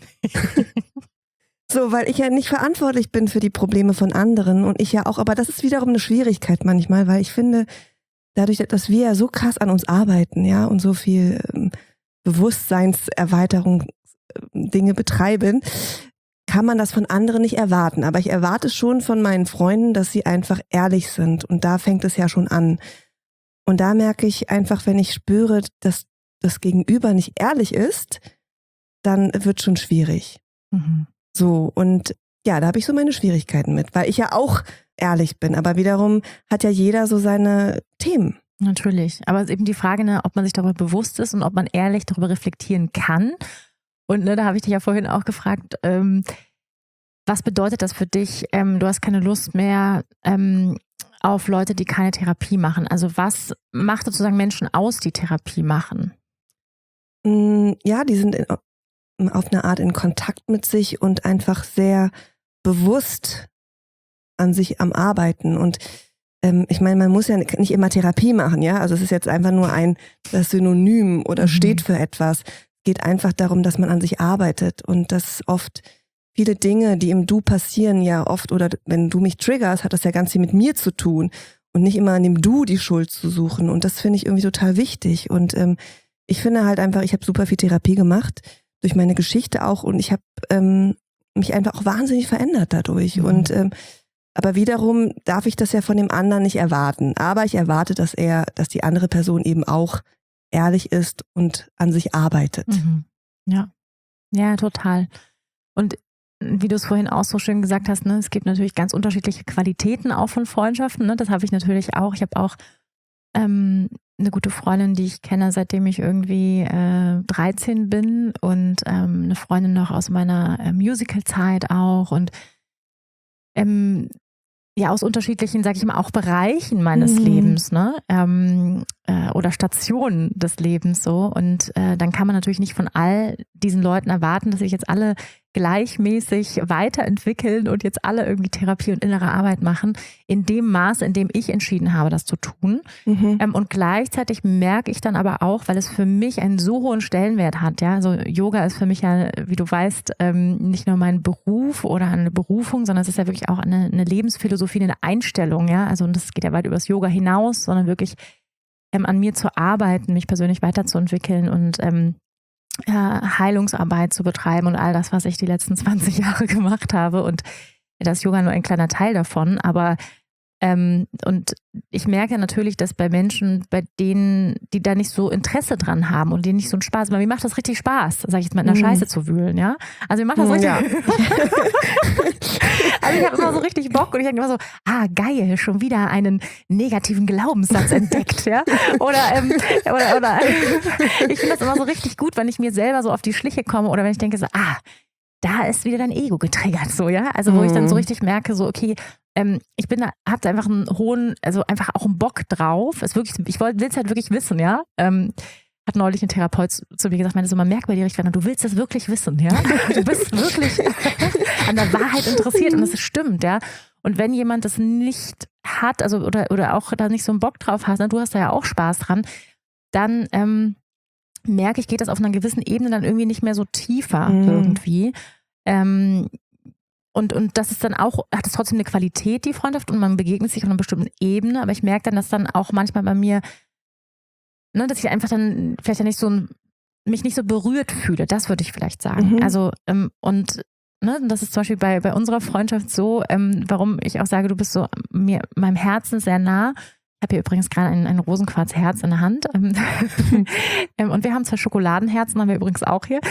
So, weil ich ja nicht verantwortlich bin für die Probleme von anderen und ich ja auch, aber das ist wiederum eine Schwierigkeit manchmal, weil ich finde, dadurch, dass wir ja so krass an uns arbeiten, ja, und so viel Bewusstseinserweiterung Dinge betreiben, kann man das von anderen nicht erwarten. Aber ich erwarte schon von meinen Freunden, dass sie einfach ehrlich sind und da fängt es ja schon an. Und da merke ich einfach, wenn ich spüre, dass das Gegenüber nicht ehrlich ist, dann wird schon schwierig. So, und ja, da habe ich so meine Schwierigkeiten mit, weil ich ja auch ehrlich bin, aber wiederum hat ja jeder so seine Themen. Natürlich, aber es ist eben die Frage, ne, ob man sich darüber bewusst ist und ob man ehrlich darüber reflektieren kann. Und da habe ich dich ja vorhin auch gefragt, was bedeutet das für dich? Du hast keine Lust mehr auf Leute, die keine Therapie machen. Also was macht sozusagen Menschen aus, die Therapie machen? Ja, die sind auf eine Art in Kontakt mit sich und einfach sehr bewusst an sich am Arbeiten. Und ich meine, man muss ja nicht immer Therapie machen, ja. Also es ist jetzt einfach nur das Synonym oder steht für etwas. Es geht einfach darum, dass man an sich arbeitet und dass oft viele Dinge, die im Du passieren, ja oft, oder wenn du mich triggerst, hat das ja ganz viel mit mir zu tun und nicht immer an dem Du die Schuld zu suchen. Und das finde ich irgendwie total wichtig. Und ich finde halt einfach, ich habe super viel Therapie gemacht, durch meine Geschichte auch, und ich habe mich einfach auch wahnsinnig verändert dadurch. Und Aber wiederum darf ich das ja von dem anderen nicht erwarten. Aber ich erwarte, dass die andere Person eben auch ehrlich ist und an sich arbeitet. Mhm. Ja, total. Und wie du es vorhin auch so schön gesagt hast, ne, es gibt natürlich ganz unterschiedliche Qualitäten auch von Freundschaften. Ne? Das habe ich natürlich auch. Ich habe auch eine gute Freundin, die ich kenne, seitdem ich irgendwie 13 bin und eine Freundin noch aus meiner Musical-Zeit auch und aus unterschiedlichen, sag ich mal, auch Bereichen meines Lebens, ne? Oder Stationen des Lebens so. Und dann kann man natürlich nicht von all diesen Leuten erwarten, dass sich jetzt alle gleichmäßig weiterentwickeln und jetzt alle irgendwie Therapie und innere Arbeit machen, in dem Maße, in dem ich entschieden habe, das zu tun. Und gleichzeitig merke ich dann aber auch, weil es für mich einen so hohen Stellenwert hat, ja, also Yoga ist für mich ja, wie du weißt, nicht nur mein Beruf oder eine Berufung, sondern es ist ja wirklich auch eine Lebensphilosophie, eine Einstellung, ja, also und das geht ja weit über das Yoga hinaus, sondern wirklich an mir zu arbeiten, mich persönlich weiterzuentwickeln und Heilungsarbeit zu betreiben und all das, was ich die letzten 20 Jahre gemacht habe und das Yoga nur ein kleiner Teil davon, aber und ich merke natürlich, dass bei Menschen, bei denen, die da nicht so Interesse dran haben und denen nicht so einen Spaß, weil mir macht das richtig Spaß, sag ich jetzt mal, in der Scheiße zu wühlen, ja. Also mir macht das richtig. Ja. Also ich habe immer so richtig Bock und ich denke immer so, geil, schon wieder einen negativen Glaubenssatz entdeckt, ja. Oder ich finde das immer so richtig gut, wenn ich mir selber so auf die Schliche komme oder wenn ich denke so, da ist wieder dein Ego getriggert, so, ja. Also wo ich dann so richtig merke, so, okay, ich habe da einfach einen hohen, also einfach auch einen Bock drauf. Ich will es halt wirklich wissen, ja. Hat neulich ein Therapeut zu mir gesagt, man merkt bei dir richtig, du willst das wirklich wissen, ja. Du bist wirklich an der Wahrheit interessiert und das stimmt, ja. Und wenn jemand das nicht hat, also oder auch da nicht so einen Bock drauf hat, ne, du hast da ja auch Spaß dran, dann merke ich, geht das auf einer gewissen Ebene dann irgendwie nicht mehr so tiefer irgendwie. Und das ist dann auch, hat es trotzdem eine Qualität, die Freundschaft, und man begegnet sich auf einer bestimmten Ebene, aber ich merke dann, dass dann auch manchmal bei mir, ne, dass ich einfach dann vielleicht ja nicht so mich nicht so berührt fühle, das würde ich vielleicht sagen. Also, und ne, das ist zum Beispiel bei unserer Freundschaft so, warum ich auch sage, du bist so meinem Herzen sehr nah. Ich habe hier übrigens gerade ein Rosenquarzherz in der Hand. Und wir haben 2 Schokoladenherzen, haben wir übrigens auch hier.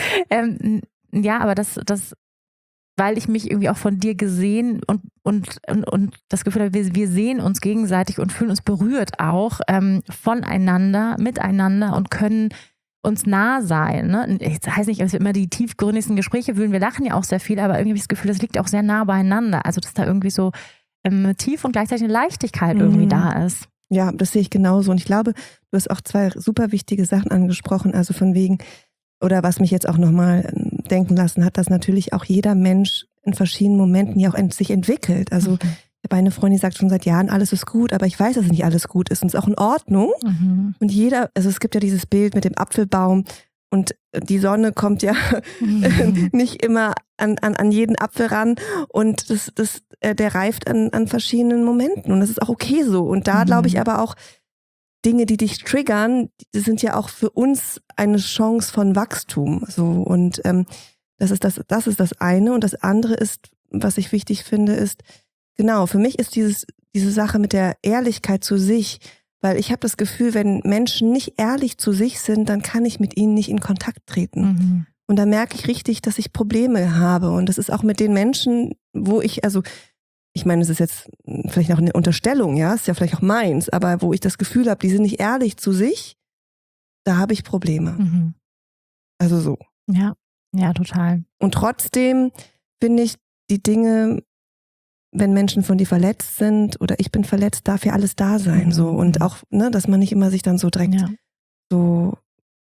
Ja, aber das weil ich mich irgendwie auch von dir gesehen und das Gefühl habe, wir sehen uns gegenseitig und fühlen uns berührt auch voneinander, miteinander und können uns nah sein. Ne? Das heißt nicht, dass wir immer die tiefgründigsten Gespräche fühlen, wir lachen ja auch sehr viel, aber irgendwie habe ich das Gefühl, das liegt auch sehr nah beieinander. Also dass da irgendwie so tief und gleichzeitig eine Leichtigkeit irgendwie da ist. Ja, das sehe ich genauso. Und ich glaube, du hast auch 2 super wichtige Sachen angesprochen, also von wegen, oder was mich jetzt auch nochmal denken lassen hat, dass natürlich auch jeder Mensch in verschiedenen Momenten ja auch sich entwickelt. Also ich habe eine Freundin, die sagt schon seit Jahren, alles ist gut, aber ich weiß, dass nicht alles gut ist und es ist auch in Ordnung. Und also es gibt ja dieses Bild mit dem Apfelbaum und die Sonne kommt ja nicht immer an jeden Apfel ran und der reift an verschiedenen Momenten und das ist auch okay so. Und da glaube ich aber auch, Dinge, die dich triggern, die sind ja auch für uns eine Chance von Wachstum. So, und das ist das eine. Und das andere ist, was ich wichtig finde, ist, genau, für mich ist diese Sache mit der Ehrlichkeit zu sich, weil ich habe das Gefühl, wenn Menschen nicht ehrlich zu sich sind, dann kann ich mit ihnen nicht in Kontakt treten. Und da merke ich richtig, dass ich Probleme habe. Und das ist auch mit den Menschen, wo ich meine, es ist jetzt vielleicht noch eine Unterstellung, ja, ist ja vielleicht auch meins, aber wo ich das Gefühl habe, die sind nicht ehrlich zu sich, da habe ich Probleme. Also so. Ja, total. Und trotzdem finde ich die Dinge, wenn Menschen von dir verletzt sind oder ich bin verletzt, darf ja alles da sein. So. Und auch, ne, dass man nicht immer sich dann so direkt so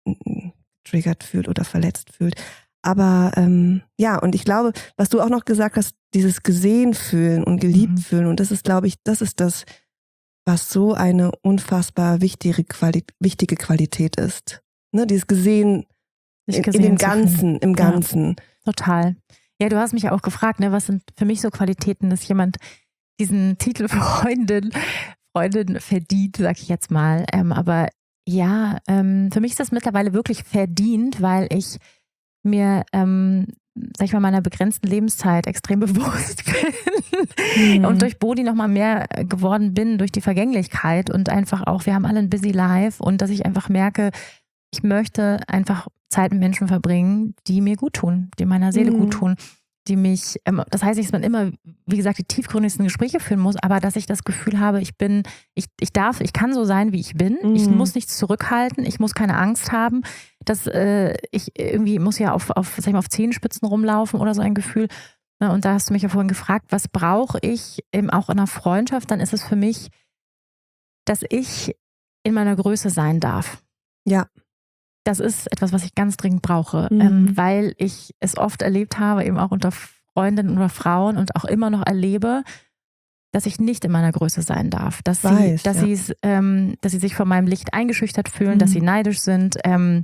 triggert fühlt oder verletzt fühlt. Aber und ich glaube, was du auch noch gesagt hast, dieses gesehen fühlen und geliebt fühlen, und das ist, glaube ich, das ist das, was so eine unfassbar wichtige Qualität ist. Ne, dieses Gesehen in dem Ganzen, im Ganzen. Ja, total. Ja, du hast mich ja auch gefragt, ne, was sind für mich so Qualitäten, dass jemand diesen Titel Freundin verdient, sag ich jetzt mal. Aber ja, für mich ist das mittlerweile wirklich verdient, weil ich mir sag ich mal, meiner begrenzten Lebenszeit extrem bewusst bin und durch Bodhi nochmal mehr geworden bin, durch die Vergänglichkeit und einfach auch, wir haben alle ein busy life und dass ich einfach merke, ich möchte einfach Zeit mit Menschen verbringen, die mir gut tun, die meiner Seele gut tun, die mich, das heißt nicht, dass man immer, wie gesagt, die tiefgründigsten Gespräche führen muss, aber dass ich das Gefühl habe, ich kann so sein, wie ich bin. Ich muss nichts zurückhalten, ich muss keine Angst haben, dass ich irgendwie muss ja auf Zehenspitzen rumlaufen oder so ein Gefühl. Und da hast du mich ja vorhin gefragt, was brauche ich eben auch in einer Freundschaft? Dann ist es für mich, dass ich in meiner Größe sein darf. Ja. Das ist etwas, was ich ganz dringend brauche, weil ich es oft erlebt habe, eben auch unter Freundinnen oder Frauen und auch immer noch erlebe, dass ich nicht in meiner Größe sein darf. Dass sie sich von meinem Licht eingeschüchtert fühlen, dass sie neidisch sind, und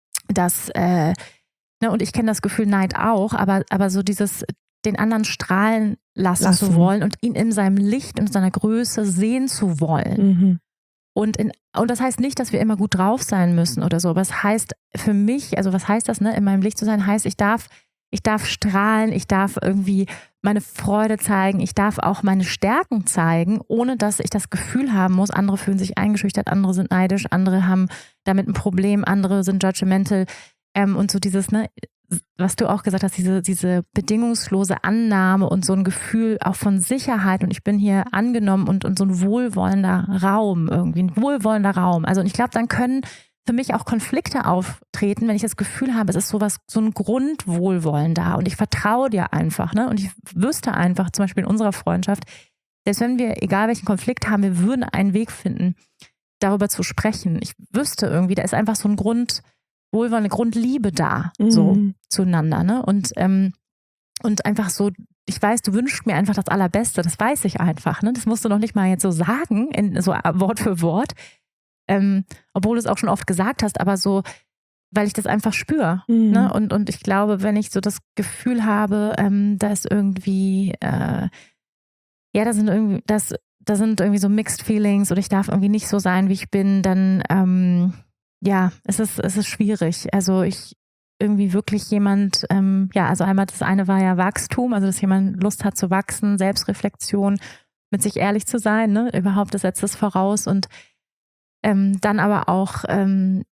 ich kenne das Gefühl Neid auch, aber so dieses, den anderen strahlen lassen zu wollen und ihn in seinem Licht und seiner Größe sehen zu wollen. Und das heißt nicht, dass wir immer gut drauf sein müssen oder so, aber es heißt für mich, also was heißt das, in meinem Licht zu sein, heißt, ich darf strahlen, ich darf irgendwie meine Freude zeigen, ich darf auch meine Stärken zeigen, ohne dass ich das Gefühl haben muss, andere fühlen sich eingeschüchtert, andere sind neidisch, andere haben damit ein Problem, andere sind judgmental, und so dieses, was du auch gesagt hast, diese bedingungslose Annahme und so ein Gefühl auch von Sicherheit und ich bin hier angenommen und so ein wohlwollender Raum irgendwie, ein wohlwollender Raum. Also und ich glaube, dann können für mich auch Konflikte auftreten, wenn ich das Gefühl habe, es ist so ein Grundwohlwollen da und ich vertraue dir einfach, und ich wüsste einfach, zum Beispiel in unserer Freundschaft, selbst wenn wir, egal welchen Konflikt haben, wir würden einen Weg finden, darüber zu sprechen. Ich wüsste irgendwie, da ist einfach so ein eine Grundliebe da, so zueinander, und einfach so, ich weiß, du wünschst mir einfach das Allerbeste, das weiß ich einfach, das musst du noch nicht mal jetzt so sagen, so Wort für Wort, obwohl du es auch schon oft gesagt hast, aber so, weil ich das einfach spüre, und ich glaube, wenn ich so das Gefühl habe, da ist irgendwie, da sind irgendwie so Mixed Feelings oder ich darf irgendwie nicht so sein, wie ich bin, dann, es ist schwierig. Also ich irgendwie wirklich jemand, also einmal das eine war ja Wachstum, also dass jemand Lust hat zu wachsen, Selbstreflexion, mit sich ehrlich zu sein, überhaupt, das setzt es voraus und dann aber auch, so einen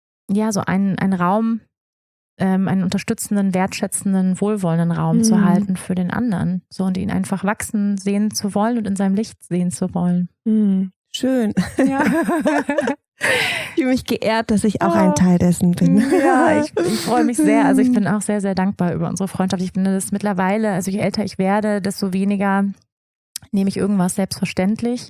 Raum, einen unterstützenden, wertschätzenden, wohlwollenden Raum zu halten für den anderen, so und ihn einfach wachsen sehen zu wollen und in seinem Licht sehen zu wollen. Schön. Ja. Ich fühle mich geehrt, dass ich auch ein Teil dessen bin. Ja, ich freue mich sehr. Also ich bin auch sehr, sehr dankbar über unsere Freundschaft. Ich finde das mittlerweile, also je älter ich werde, desto weniger nehme ich irgendwas selbstverständlich.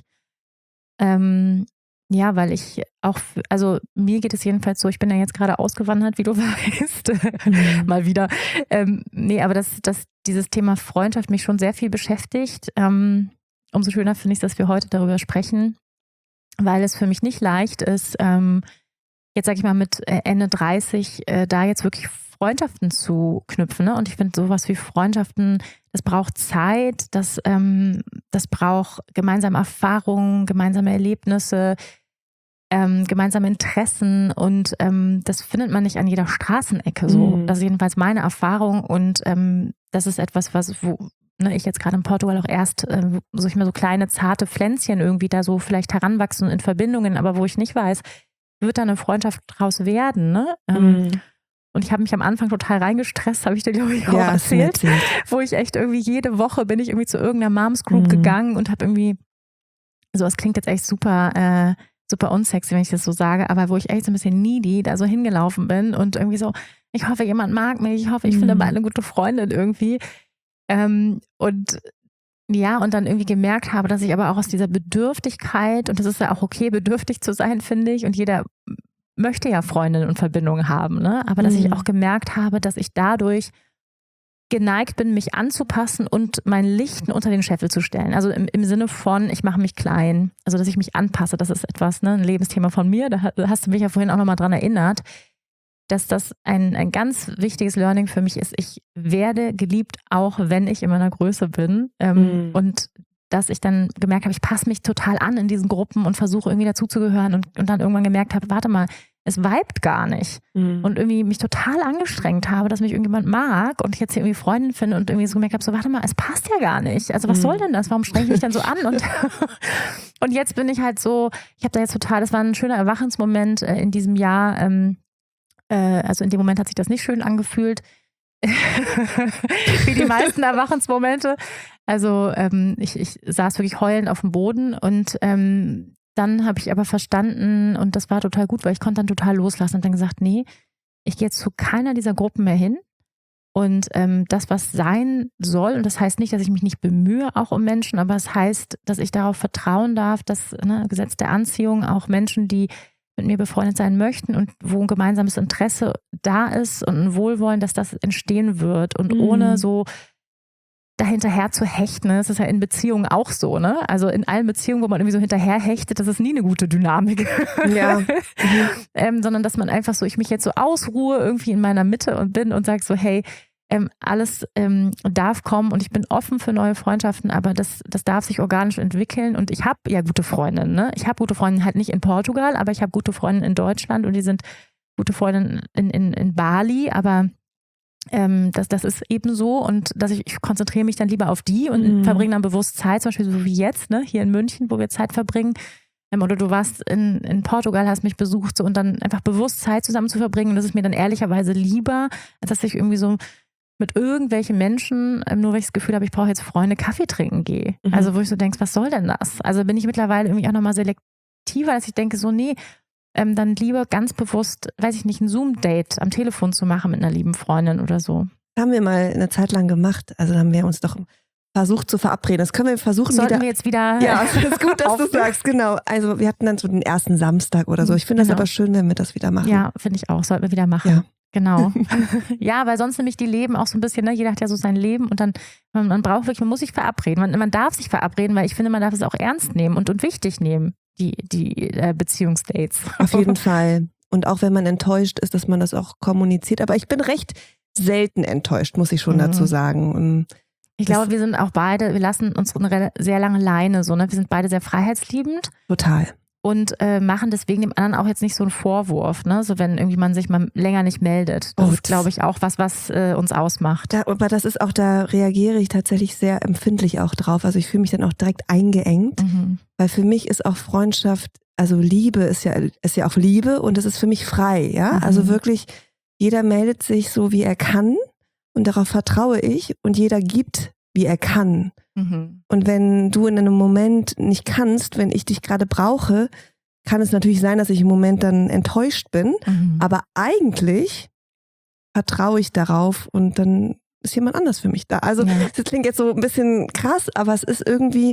Weil ich auch, also mir geht es jedenfalls so, ich bin ja jetzt gerade ausgewandert, wie du weißt, mal wieder. Aber dass dieses Thema Freundschaft mich schon sehr viel beschäftigt. Umso schöner finde ich, dass wir heute darüber sprechen, weil es für mich nicht leicht ist, jetzt sage ich mal mit Ende 30, da jetzt wirklich Freundschaften zu knüpfen. Und ich finde sowas wie Freundschaften, das braucht Zeit, das braucht gemeinsame Erfahrungen, gemeinsame Erlebnisse, gemeinsame Interessen und das findet man nicht an jeder Straßenecke so. Das ist jedenfalls meine Erfahrung und das ist etwas, wo ich jetzt gerade in Portugal auch erst so kleine zarte Pflänzchen irgendwie da so vielleicht heranwachsen in Verbindungen, aber wo ich nicht weiß, wird da eine Freundschaft draus werden, Und ich habe mich am Anfang total reingestresst, habe ich dir, glaube ich, auch erzählt, wo ich echt irgendwie jede Woche bin ich irgendwie zu irgendeiner Moms Group gegangen und habe irgendwie, also es klingt jetzt echt super unsexy, wenn ich das so sage, aber wo ich echt so ein bisschen needy da so hingelaufen bin und irgendwie so, ich hoffe, jemand mag mich, ich hoffe, ich finde bald eine gute Freundin irgendwie. Und dann irgendwie gemerkt habe, dass ich aber auch aus dieser Bedürftigkeit, und das ist ja auch okay, bedürftig zu sein, finde ich, und jeder möchte ja Freundinnen und Verbindungen haben, aber dass ich auch gemerkt habe, dass ich dadurch geneigt bin, mich anzupassen und mein Licht unter den Scheffel zu stellen. Also im Sinne von, ich mache mich klein, also dass ich mich anpasse, das ist etwas, ein Lebensthema von mir, da hast du mich ja vorhin auch nochmal dran erinnert, dass das ein ganz wichtiges Learning für mich ist. Ich werde geliebt, auch wenn ich in meiner Größe bin. Und dass ich dann gemerkt habe, ich passe mich total an in diesen Gruppen und versuche irgendwie dazuzugehören und dann irgendwann gemerkt habe, warte mal, es vibet gar nicht. Und irgendwie mich total angestrengt habe, dass mich irgendjemand mag und ich jetzt hier irgendwie Freundin finde und irgendwie so gemerkt habe, so warte mal, es passt ja gar nicht. Also was soll denn das? Warum strenge ich mich denn so an? Und jetzt bin ich halt so, ich habe da jetzt total, das war ein schöner Erwachensmoment in diesem Jahr. Also in dem Moment hat sich das nicht schön angefühlt. Wie die meisten Erwachensmomente. Also ich saß wirklich heulend auf dem Boden und dann habe ich aber verstanden und das war total gut, weil ich konnte dann total loslassen und dann gesagt, nee, ich gehe jetzt zu keiner dieser Gruppen mehr hin und das, was sein soll, und das heißt nicht, dass ich mich nicht bemühe, auch um Menschen, aber es heißt, dass ich darauf vertrauen darf, dass Gesetz der Anziehung auch Menschen, die mit mir befreundet sein möchten und wo ein gemeinsames Interesse da ist und ein Wohlwollen, dass das entstehen wird und ohne so dahinterher zu hechten, das ist ja in Beziehungen auch so, ne? Also in allen Beziehungen, wo man irgendwie so hinterher hechtet, das ist nie eine gute Dynamik. Ja. Sondern dass man einfach so, ich mich jetzt so ausruhe irgendwie in meiner Mitte und bin und sage so, hey, alles darf kommen und ich bin offen für neue Freundschaften, aber das darf sich organisch entwickeln und ich habe ja gute Freundinnen, ne? Ich habe gute Freundinnen halt nicht in Portugal, aber ich habe gute Freundinnen in Deutschland und die sind gute Freundinnen in Bali, aber das ist eben so und dass ich konzentriere mich dann lieber auf die und verbringe dann bewusst Zeit, zum Beispiel so wie jetzt, ne, hier in München, wo wir Zeit verbringen. Oder du warst in Portugal, hast mich besucht so, und dann einfach bewusst Zeit zusammen zu verbringen. Und das ist mir dann ehrlicherweise lieber, als dass ich irgendwie so mit irgendwelchen Menschen, nur weil ich das Gefühl habe, ich brauche jetzt Freunde, Kaffee trinken gehe. Also wo ich so denke, was soll denn das? Also bin ich mittlerweile irgendwie auch nochmal selektiver, dass ich denke so, nee, dann lieber ganz bewusst, weiß ich nicht, ein Zoom-Date am Telefon zu machen mit einer lieben Freundin oder so. Das haben wir mal eine Zeit lang gemacht. Also haben wir uns doch versucht zu verabreden. Das können wir versuchen. Sollten wir jetzt wieder. Ja, es ist gut, dass du sagst, genau. Also wir hatten dann so den ersten Samstag oder so. Ich finde das aber schön, wenn wir das wieder machen. Ja, finde ich auch. Sollten wir wieder machen. Ja. Genau. Ja, weil sonst nämlich die leben auch so ein bisschen, ne? Jeder hat ja so sein Leben und dann, man braucht wirklich, man muss sich verabreden. Man darf sich verabreden, weil ich finde, man darf es auch ernst nehmen und wichtig nehmen, die Beziehungsdates. Auf jeden Fall. Und auch wenn man enttäuscht ist, dass man das auch kommuniziert. Aber ich bin recht selten enttäuscht, muss ich schon dazu sagen. Ich glaube, wir sind auch beide, wir lassen uns eine sehr lange Leine, so, ne? Wir sind beide sehr freiheitsliebend. Total. Und machen deswegen dem anderen auch jetzt nicht so einen Vorwurf, ne? So wenn irgendwie man sich mal länger nicht meldet. Das ist, glaube ich, auch was uns ausmacht. Aber das ist auch, da reagiere ich tatsächlich sehr empfindlich auch drauf. Also ich fühle mich dann auch direkt eingeengt, weil für mich ist auch Freundschaft, also Liebe ist ja auch Liebe und es ist für mich frei, ja? Also wirklich, jeder meldet sich so, wie er kann und darauf vertraue ich und jeder gibt, wie er kann. Und wenn du in einem Moment nicht kannst, wenn ich dich gerade brauche, kann es natürlich sein, dass ich im Moment dann enttäuscht bin, aber eigentlich vertraue ich darauf und dann ist jemand anders für mich da. Also das klingt jetzt so ein bisschen krass, aber es ist irgendwie,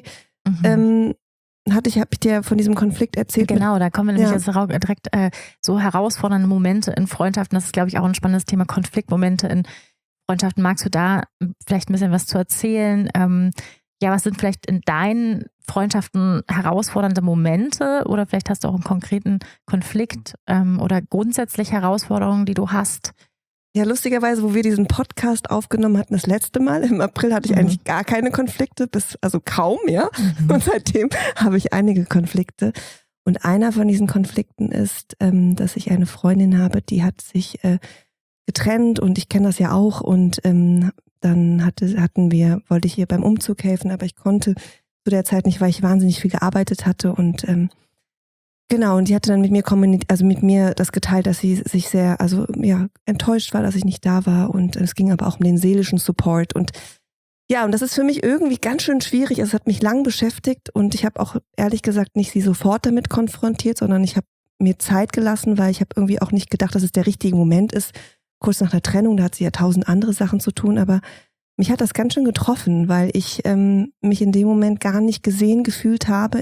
habe ich dir von diesem Konflikt erzählt. Genau, da kommen wir nämlich jetzt direkt so herausfordernde Momente in Freundschaften. Das ist, glaube ich, auch ein spannendes Thema, Konfliktmomente in Freundschaften. Magst du da vielleicht ein bisschen was zu erzählen? Was sind vielleicht in deinen Freundschaften herausfordernde Momente oder vielleicht hast du auch einen konkreten Konflikt oder grundsätzlich Herausforderungen, die du hast? Ja, lustigerweise, wo wir diesen Podcast aufgenommen hatten, das letzte Mal, im April hatte ich eigentlich gar keine Konflikte, also kaum, ja. Und seitdem habe ich einige Konflikte. Und einer von diesen Konflikten ist, dass ich eine Freundin habe, die hat sich getrennt und ich kenne das ja auch und dann wollte ich ihr beim Umzug helfen, aber ich konnte zu der Zeit nicht, weil ich wahnsinnig viel gearbeitet hatte und genau, und die hatte dann mit mir das geteilt, dass sie sich sehr, enttäuscht war, dass ich nicht da war und es ging aber auch um den seelischen Support und ja, und das ist für mich irgendwie ganz schön schwierig, es hat mich lang beschäftigt und ich habe auch ehrlich gesagt nicht sie sofort damit konfrontiert, sondern ich habe mir Zeit gelassen, weil ich habe irgendwie auch nicht gedacht, dass es der richtige Moment ist, kurz nach der Trennung, da hat sie ja 1000 andere Sachen zu tun, aber mich hat das ganz schön getroffen, weil ich mich in dem Moment gar nicht gesehen gefühlt habe,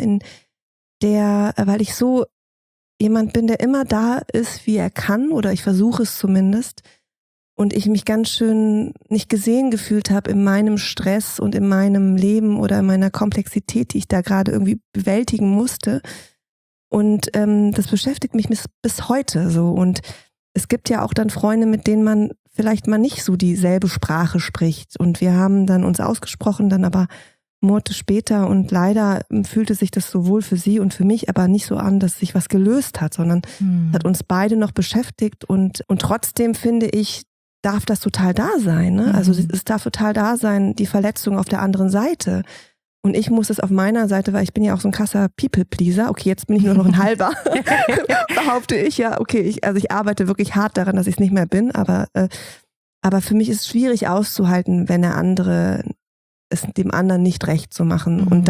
weil ich so jemand bin, der immer da ist, wie er kann, oder ich versuche es zumindest, und ich mich ganz schön nicht gesehen gefühlt habe in meinem Stress und in meinem Leben oder in meiner Komplexität, die ich da gerade irgendwie bewältigen musste. Und das beschäftigt mich bis heute so. Und es gibt ja auch dann Freunde, mit denen man vielleicht mal nicht so dieselbe Sprache spricht. Und wir haben dann uns ausgesprochen, dann aber Monate später und leider fühlte sich das sowohl für sie und für mich aber nicht so an, dass sich was gelöst hat, sondern hat uns beide noch beschäftigt und trotzdem finde ich, darf das total da sein. Ne? Also es darf total da sein, die Verletzung auf der anderen Seite. Und ich muss es auf meiner Seite, weil ich bin ja auch so ein krasser People-Pleaser. Okay, jetzt bin ich nur noch ein halber, behaupte ich ja. Okay, ich arbeite wirklich hart daran, dass ich es nicht mehr bin, aber für mich ist es schwierig auszuhalten, wenn der andere es dem anderen nicht recht zu machen. Und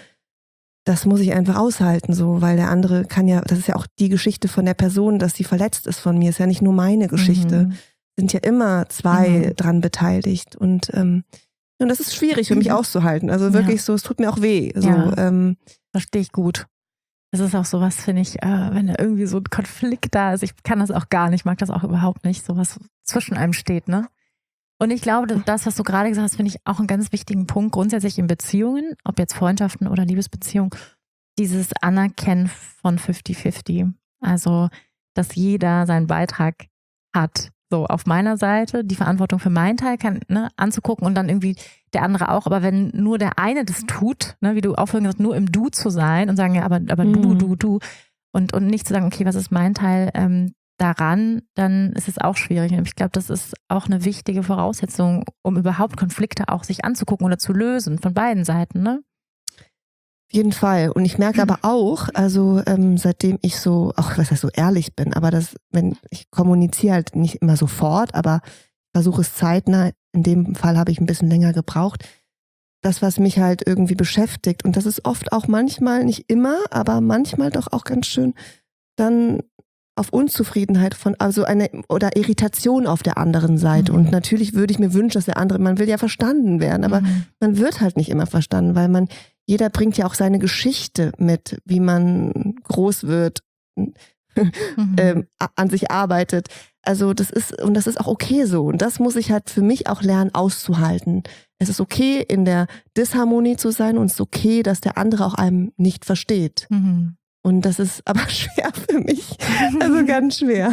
das muss ich einfach aushalten, so, weil der andere kann ja, das ist ja auch die Geschichte von der Person, dass sie verletzt ist von mir, ist ja nicht nur meine Geschichte. Sind ja immer zwei dran beteiligt. Und das ist schwierig für mich auszuhalten. Also wirklich so, es tut mir auch weh. So, verstehe ich gut. Das ist auch sowas, finde ich, wenn da irgendwie so ein Konflikt da ist. Ich kann das auch gar nicht, mag das auch überhaupt nicht, so was zwischen einem steht, ne? Und ich glaube, das, was du gerade gesagt hast, finde ich auch einen ganz wichtigen Punkt, grundsätzlich in Beziehungen, ob jetzt Freundschaften oder Liebesbeziehungen, dieses Anerkennen von 50-50. Also, dass jeder seinen Beitrag hat. So, auf meiner Seite die Verantwortung für meinen Teil anzugucken und dann irgendwie der andere auch. Aber wenn nur der eine das tut, ne, wie du auch vorhin gesagt hast, nur im Du zu sein und sagen, ja, aber du und nicht zu sagen, okay, was ist mein Teil daran, dann ist es auch schwierig. Und ich glaube, das ist auch eine wichtige Voraussetzung, um überhaupt Konflikte auch sich anzugucken oder zu lösen von beiden Seiten, ne? Auf jeden Fall. Und ich merke aber auch, also seitdem ich so, auch was heißt so ehrlich bin, aber wenn ich kommuniziere halt nicht immer sofort, aber versuche es zeitnah, in dem Fall habe ich ein bisschen länger gebraucht, das, was mich halt irgendwie beschäftigt, und das ist oft auch manchmal, nicht immer, aber manchmal doch auch ganz schön, dann auf Unzufriedenheit oder Irritation auf der anderen Seite. Und natürlich würde ich mir wünschen, dass der andere, man will ja verstanden werden, aber man wird halt nicht immer verstanden, weil jeder bringt ja auch seine Geschichte mit, wie man groß wird, an sich arbeitet. Also das ist auch okay so. Und das muss ich halt für mich auch lernen auszuhalten. Es ist okay, in der Disharmonie zu sein, und es ist okay, dass der andere auch einem nicht versteht. Und das ist aber schwer für mich. Also ganz schwer.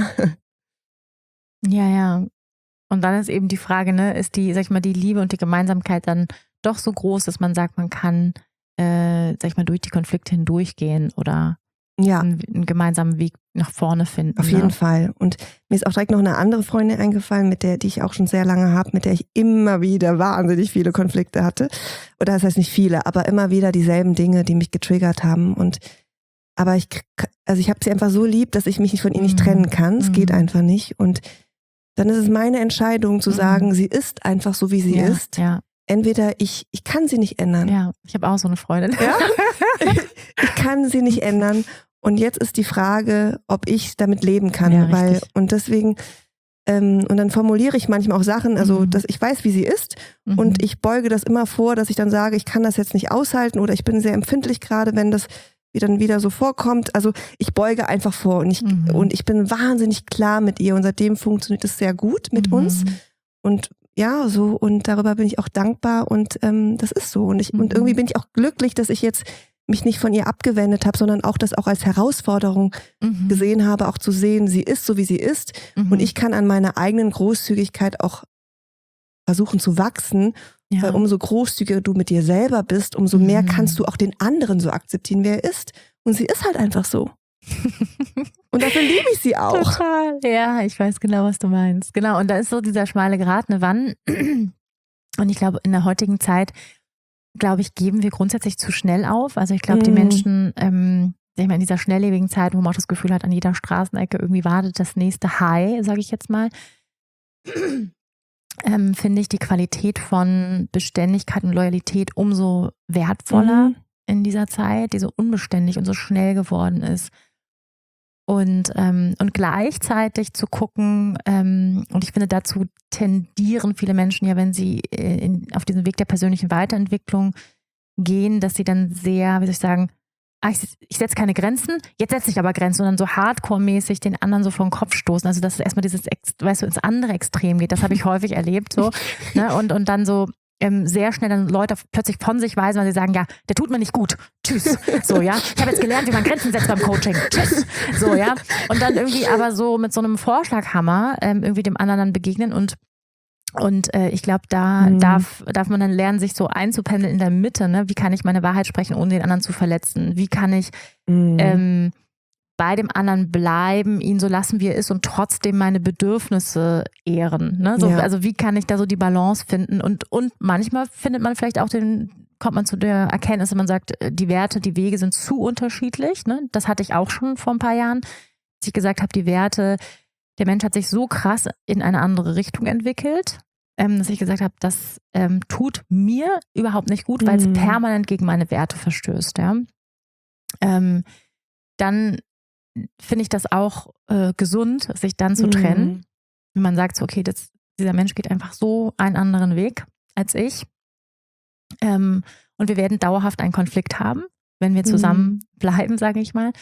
Ja. Und dann ist eben die Frage, ne, ist die Liebe und die Gemeinsamkeit dann doch so groß, dass man sagt, man kann, durch die Konflikte hindurchgehen oder einen gemeinsamen Weg nach vorne finden. Auf jeden Fall. Und mir ist auch direkt noch eine andere Freundin eingefallen, die ich auch schon sehr lange habe, mit der ich immer wieder wahnsinnig viele Konflikte hatte. Oder das heißt nicht viele, aber immer wieder dieselben Dinge, die mich getriggert haben. Aber ich habe sie einfach so lieb, dass ich mich von ihr nicht trennen kann. Es geht einfach nicht. Und dann ist es meine Entscheidung zu sagen, sie ist einfach so, wie sie ist. Ja. Entweder ich kann sie nicht ändern. Ja, ich habe auch so eine Freundin. Ja? Ich kann sie nicht ändern. Und jetzt ist die Frage, ob ich damit leben kann. Ja, und deswegen, und dann formuliere ich manchmal auch Sachen, also dass ich weiß, wie sie ist. Und ich beuge das immer vor, dass ich dann sage, ich kann das jetzt nicht aushalten oder ich bin sehr empfindlich gerade, wenn das dann wieder so vorkommt. Also ich beuge einfach vor und ich bin wahnsinnig klar mit ihr und seitdem funktioniert es sehr gut mit uns. Und ja, so, und darüber bin ich auch dankbar und das ist so. Und irgendwie bin ich auch glücklich, dass ich jetzt mich nicht von ihr abgewendet habe, sondern auch das auch als Herausforderung gesehen habe, auch zu sehen, sie ist so, wie sie ist. Und ich kann an meiner eigenen Großzügigkeit auch versuchen zu wachsen, weil umso großzügiger du mit dir selber bist, umso mehr kannst du auch den anderen so akzeptieren, wer er ist. Und sie ist halt einfach so. Und dafür liebe ich sie auch. Total. Ja, ich weiß genau, was du meinst. Genau, und da ist so dieser schmale Grat, ne, wann? Und ich glaube, in der heutigen Zeit, geben wir grundsätzlich zu schnell auf. Also ich glaube, die Menschen, in dieser schnelllebigen Zeit, wo man auch das Gefühl hat, an jeder Straßenecke irgendwie wartet das nächste High, sage ich jetzt mal, finde ich die Qualität von Beständigkeit und Loyalität umso wertvoller in dieser Zeit, die so unbeständig und so schnell geworden ist. Und gleichzeitig zu gucken, und ich finde, dazu tendieren viele Menschen ja, wenn sie auf diesen Weg der persönlichen Weiterentwicklung gehen, dass sie dann sehr, wie soll ich sagen, ich setze keine Grenzen, jetzt setze ich aber Grenzen und dann so hardcore-mäßig den anderen so vor den Kopf stoßen. Also dass es erstmal dieses, ins andere Extrem geht, das habe ich häufig erlebt. So, ne? Und dann so sehr schnell dann Leute plötzlich von sich weisen, weil sie sagen, ja, der tut mir nicht gut. Tschüss. So, ja. Ich habe jetzt gelernt, wie man Grenzen setzt beim Coaching. Tschüss. So, ja. Und dann irgendwie aber so mit so einem Vorschlaghammer irgendwie dem anderen dann begegnen und Und ich glaube, da darf man dann lernen, sich so einzupendeln in der Mitte. Ne? Wie kann ich meine Wahrheit sprechen, ohne den anderen zu verletzen? Wie kann ich bei dem anderen bleiben, ihn so lassen, wie er ist und trotzdem meine Bedürfnisse ehren? Ne? So, also wie kann ich da so die Balance finden? Und manchmal findet man vielleicht auch kommt man zu der Erkenntnis, dass man sagt, die Werte, die Wege sind zu unterschiedlich. Ne? Das hatte ich auch schon vor ein paar Jahren, als ich gesagt habe, die Werte, der Mensch hat sich so krass in eine andere Richtung entwickelt, dass ich gesagt habe, das tut mir überhaupt nicht gut, weil es permanent gegen meine Werte verstößt. Ja? Dann finde ich das auch gesund, sich dann zu trennen. Wenn man sagt, so, okay, dieser Mensch geht einfach so einen anderen Weg als ich. Und wir werden dauerhaft einen Konflikt haben, wenn wir zusammen bleiben, sage ich mal.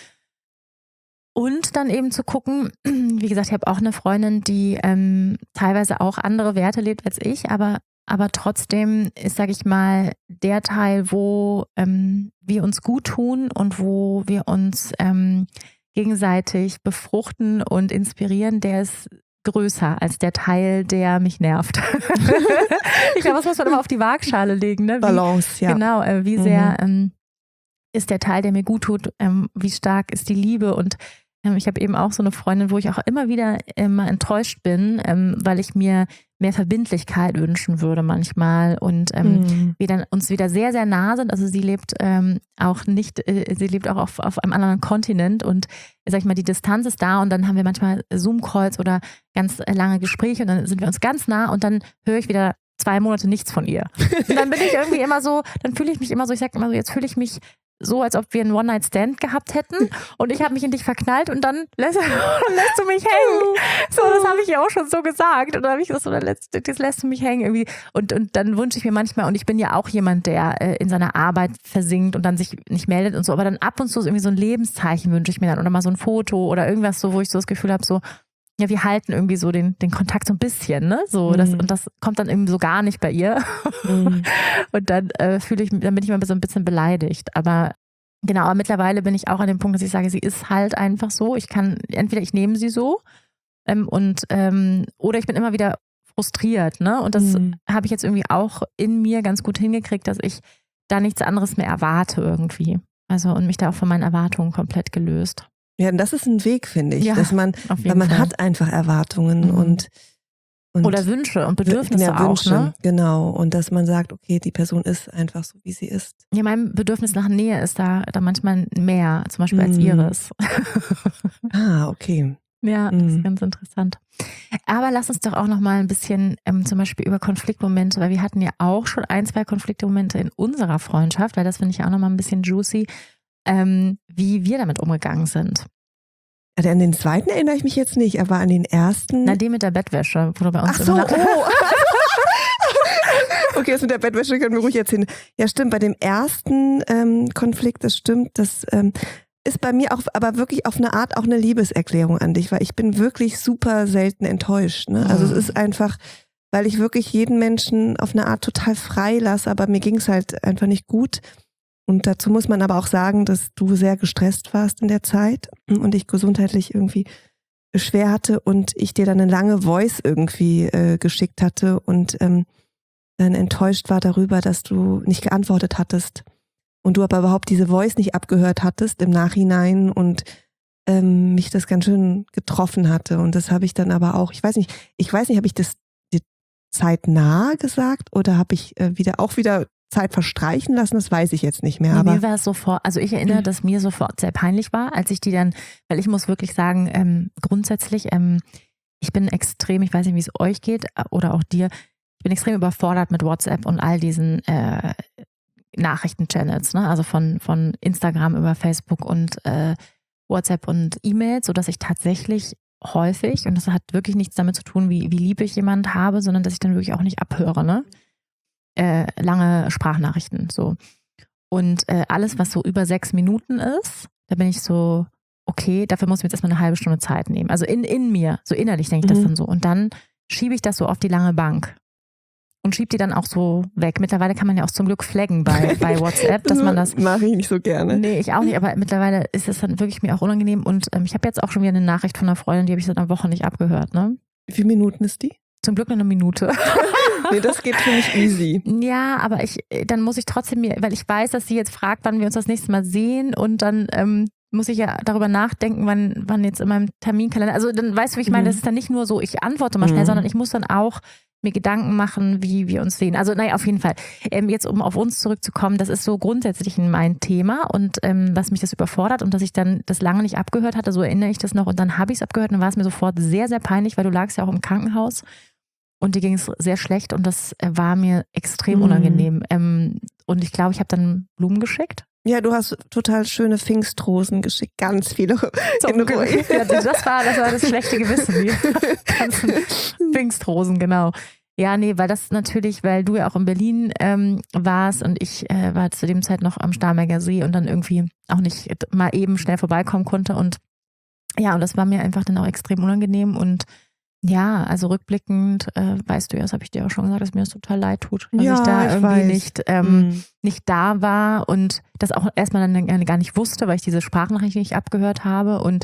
Und dann eben zu gucken, wie gesagt, ich habe auch eine Freundin, die teilweise auch andere Werte lebt als ich, aber trotzdem ist, sage ich mal, der Teil, wo wir uns gut tun und wo wir uns gegenseitig befruchten und inspirieren, der ist größer als der Teil, der mich nervt. Ich glaube, das muss man immer auf die Waagschale legen. Ne? Balance, ja. Genau, wie sehr ist der Teil, der mir gut tut, wie stark ist die Liebe. Und ich habe eben auch so eine Freundin, wo ich auch immer wieder enttäuscht bin, weil ich mir mehr Verbindlichkeit wünschen würde manchmal und wir dann uns wieder sehr, sehr nah sind. Also sie lebt auch nicht, sie lebt auch auf einem anderen Kontinent und sag ich mal, die Distanz ist da und dann haben wir manchmal Zoom-Calls oder ganz lange Gespräche und dann sind wir uns ganz nah und dann höre ich wieder 2 Monate nichts von ihr. Und dann bin ich irgendwie immer so, dann fühle ich mich immer so, ich sage immer so, jetzt fühle ich mich so, als ob wir einen One-Night-Stand gehabt hätten und ich habe mich in dich verknallt und dann lässt du mich hängen. So, das habe ich ja auch schon so gesagt. Und dann habe ich gesagt, so, das lässt du mich hängen irgendwie. Und dann wünsche ich mir manchmal, und ich bin ja auch jemand, der in seiner Arbeit versinkt und dann sich nicht meldet und so, aber dann ab und zu irgendwie so ein Lebenszeichen wünsche ich mir dann oder mal so ein Foto oder irgendwas so, wo ich so das Gefühl habe, so, ja, wir halten irgendwie so den Kontakt so ein bisschen, ne? So, und das kommt dann irgendwie so gar nicht bei ihr. Und dann dann bin ich mal so ein bisschen beleidigt. Aber genau, aber mittlerweile bin ich auch an dem Punkt, dass ich sage, sie ist halt einfach so. Entweder ich nehme sie so oder ich bin immer wieder frustriert, ne? Und das habe ich jetzt irgendwie auch in mir ganz gut hingekriegt, dass ich da nichts anderes mehr erwarte irgendwie. Also und mich da auch von meinen Erwartungen komplett gelöst. Ja, und das ist ein Weg, finde ich, ja, dass man hat einfach Erwartungen und oder Wünsche und Bedürfnisse auch, Wünsche, ne? Genau, und dass man sagt, okay, die Person ist einfach so, wie sie ist. Ja, mein Bedürfnis nach Nähe ist da manchmal mehr, zum Beispiel als ihres. Ah, okay. Ja, das ist ganz interessant. Aber lass uns doch auch noch mal ein bisschen zum Beispiel über Konfliktmomente, weil wir hatten ja auch schon 1, 2 Konfliktmomente in unserer Freundschaft, weil das finde ich ja auch noch mal ein bisschen juicy, wie wir damit umgegangen sind. Also an den zweiten erinnere ich mich jetzt nicht, aber an den ersten. Na, den mit der Bettwäsche, wo du bei uns Ach so, Okay, das mit der Bettwäsche können wir ruhig erzählen. Ja, stimmt, bei dem ersten Konflikt, das stimmt, das ist bei mir auch, aber wirklich auf eine Art auch eine Liebeserklärung an dich, weil ich bin wirklich super selten enttäuscht. Ne? Also es ist einfach, weil ich wirklich jeden Menschen auf eine Art total frei lasse, aber mir ging es halt einfach nicht gut. Und dazu muss man aber auch sagen, dass du sehr gestresst warst in der Zeit und ich gesundheitlich irgendwie schwer hatte und ich dir dann eine lange Voice irgendwie geschickt hatte und dann enttäuscht war darüber, dass du nicht geantwortet hattest und du aber überhaupt diese Voice nicht abgehört hattest im Nachhinein und mich das ganz schön getroffen hatte. Und das habe ich dann aber auch, ich weiß nicht, habe ich das dir zeitnah gesagt oder habe ich wieder Zeit verstreichen lassen, das weiß ich jetzt nicht mehr. Ja, aber mir war es sofort, also ich erinnere, dass mir sofort sehr peinlich war, als ich die dann, weil ich muss wirklich sagen, grundsätzlich, ich bin extrem, ich weiß nicht, wie es euch geht oder auch dir, ich bin extrem überfordert mit WhatsApp und all diesen Nachrichten-Channels, ne? Also von Instagram über Facebook und WhatsApp und E-Mails, sodass ich tatsächlich häufig, und das hat wirklich nichts damit zu tun, wie lieb ich jemand habe, sondern dass ich dann wirklich auch nicht abhöre, ne? Lange Sprachnachrichten, so. Und alles, was so über 6 Minuten ist, da bin ich so, okay, dafür muss ich mir jetzt erstmal eine halbe Stunde Zeit nehmen. Also in mir, so innerlich denke ich das dann so. Und dann schiebe ich das so auf die lange Bank und schiebe die dann auch so weg. Mittlerweile kann man ja auch zum Glück flaggen bei WhatsApp, dass man das... Mache ich nicht so gerne. Nee, ich auch nicht, aber mittlerweile ist es dann wirklich mir auch unangenehm. Und ich habe jetzt auch schon wieder eine Nachricht von einer Freundin, die habe ich seit einer Woche nicht abgehört, ne? Wie viele Minuten ist die? Zum Glück nur eine Minute. Nee, das geht für mich easy. Ja, aber dann muss ich trotzdem weil ich weiß, dass sie jetzt fragt, wann wir uns das nächste Mal sehen und dann muss ich ja darüber nachdenken, wann jetzt in meinem Terminkalender, also dann weißt du, wie ich meine, das ist dann nicht nur so, ich antworte mal schnell, sondern ich muss dann auch mir Gedanken machen, wie wir uns sehen. Also naja, auf jeden Fall. Jetzt um auf uns zurückzukommen, das ist so grundsätzlich mein Thema und was mich das überfordert und dass ich dann das lange nicht abgehört hatte, so erinnere ich das noch und dann habe ich es abgehört und dann war es mir sofort sehr, sehr peinlich, weil du lagst ja auch im Krankenhaus und dir ging es sehr schlecht und das war mir extrem unangenehm. Und ich glaube, ich habe dann Blumen geschickt. Ja, du hast total schöne Pfingstrosen geschickt, ganz viele. Ja, das war das schlechte Gewissen, die ganzen Pfingstrosen, genau. Ja, nee, weil das natürlich, weil du ja auch in Berlin warst und ich war zu dem Zeit noch am Starnberger See und dann irgendwie auch nicht mal eben schnell vorbeikommen konnte und ja, und das war mir einfach dann auch extrem unangenehm und ja, also rückblickend weißt du ja, das habe ich dir auch schon gesagt, dass mir das total leid tut, dass ich da irgendwie nicht da war und das auch erstmal dann gar nicht wusste, weil ich diese Sprachnachricht nicht abgehört habe und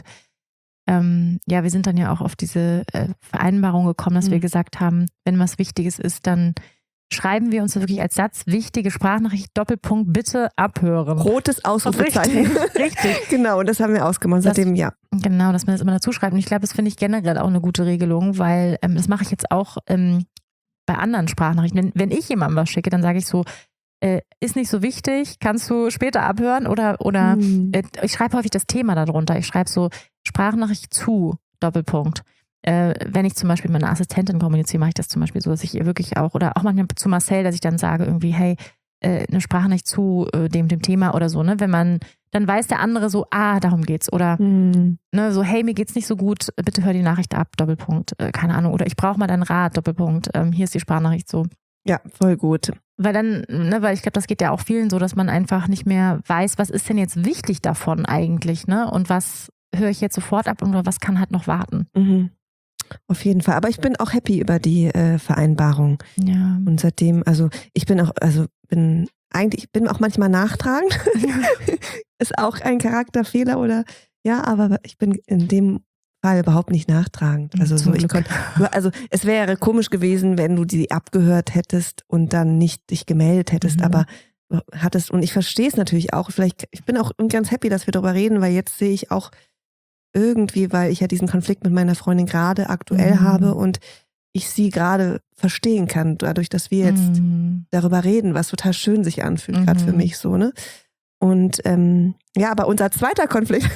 ja, wir sind dann ja auch auf diese Vereinbarung gekommen, dass wir gesagt haben, wenn was Wichtiges ist, dann schreiben wir uns wirklich als Satz, wichtige Sprachnachricht, Doppelpunkt, bitte abhören. Rotes Ausrufezeichen. Richtig. Genau, und das haben wir ausgemacht, seitdem ja. Genau, dass man das immer dazu schreibt. Und ich glaube, das finde ich generell auch eine gute Regelung, weil das mache ich jetzt auch bei anderen Sprachnachrichten. Wenn ich jemandem was schicke, dann sage ich so, ist nicht so wichtig, kannst du später abhören oder ich schreibe häufig das Thema darunter. Ich schreibe so Sprachnachricht zu, Doppelpunkt. Wenn ich zum Beispiel mit einer Assistentin kommuniziere, mache ich das zum Beispiel so, dass ich ihr wirklich auch, oder auch manchmal zu Marcel, dass ich dann sage irgendwie, hey, eine Sprachnachricht zu dem Thema oder so, ne? Wenn man, dann weiß der andere so, darum geht's. Oder ne, so, hey, mir geht's nicht so gut, bitte hör die Nachricht ab, Doppelpunkt, keine Ahnung. Oder ich brauche mal deinen Rat, Doppelpunkt, hier ist die Sprachnachricht so. Ja, voll gut. Weil dann, ne, weil ich glaube, das geht ja auch vielen so, dass man einfach nicht mehr weiß, was ist denn jetzt wichtig davon eigentlich, ne? Und was höre ich jetzt sofort ab und was kann halt noch warten. Mhm. Auf jeden Fall. Aber ich bin auch happy über die Vereinbarung. Ja. Und seitdem, also ich bin auch manchmal nachtragend. Ist auch ein Charakterfehler oder ja, aber ich bin in dem Fall überhaupt nicht nachtragend. Also es wäre komisch gewesen, wenn du die abgehört hättest und dann nicht dich gemeldet hättest, aber hattest, und ich verstehe es natürlich auch, ich bin auch ganz happy, dass wir darüber reden, weil jetzt sehe ich auch irgendwie, weil ich ja diesen Konflikt mit meiner Freundin gerade aktuell habe und ich sie gerade verstehen kann, dadurch, dass wir jetzt darüber reden, was total schön sich anfühlt, gerade für mich so, ne? Und ja, aber unser zweiter Konflikt,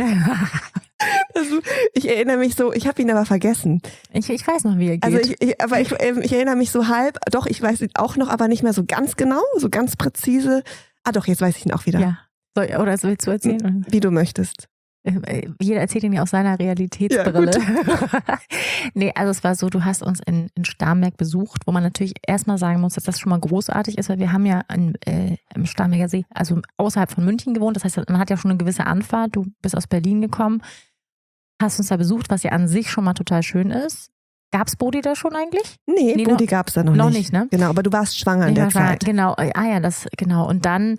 ich erinnere mich so, ich habe ihn aber vergessen. Ich weiß noch, wie er geht. Also ich erinnere mich so halb, doch, ich weiß ihn auch noch, aber nicht mehr so ganz genau, so ganz präzise. Doch, jetzt weiß ich ihn auch wieder. Ja. Oder willst du erzählen? Wie du möchtest. Jeder erzählt ihn ja aus seiner Realitätsbrille. Ja, nee, also es war so, du hast uns in Starnberg besucht, wo man natürlich erstmal sagen muss, dass das schon mal großartig ist, weil wir haben ja im Starnberger See, also außerhalb von München gewohnt. Das heißt, man hat ja schon eine gewisse Anfahrt. Du bist aus Berlin gekommen, hast uns da besucht, was ja an sich schon mal total schön ist. Gab's Bodi da schon eigentlich? Nee, Bodi gab's da noch nicht. Noch nicht, ne? Genau, aber du warst schwanger in der Zeit. Genau, genau. Und dann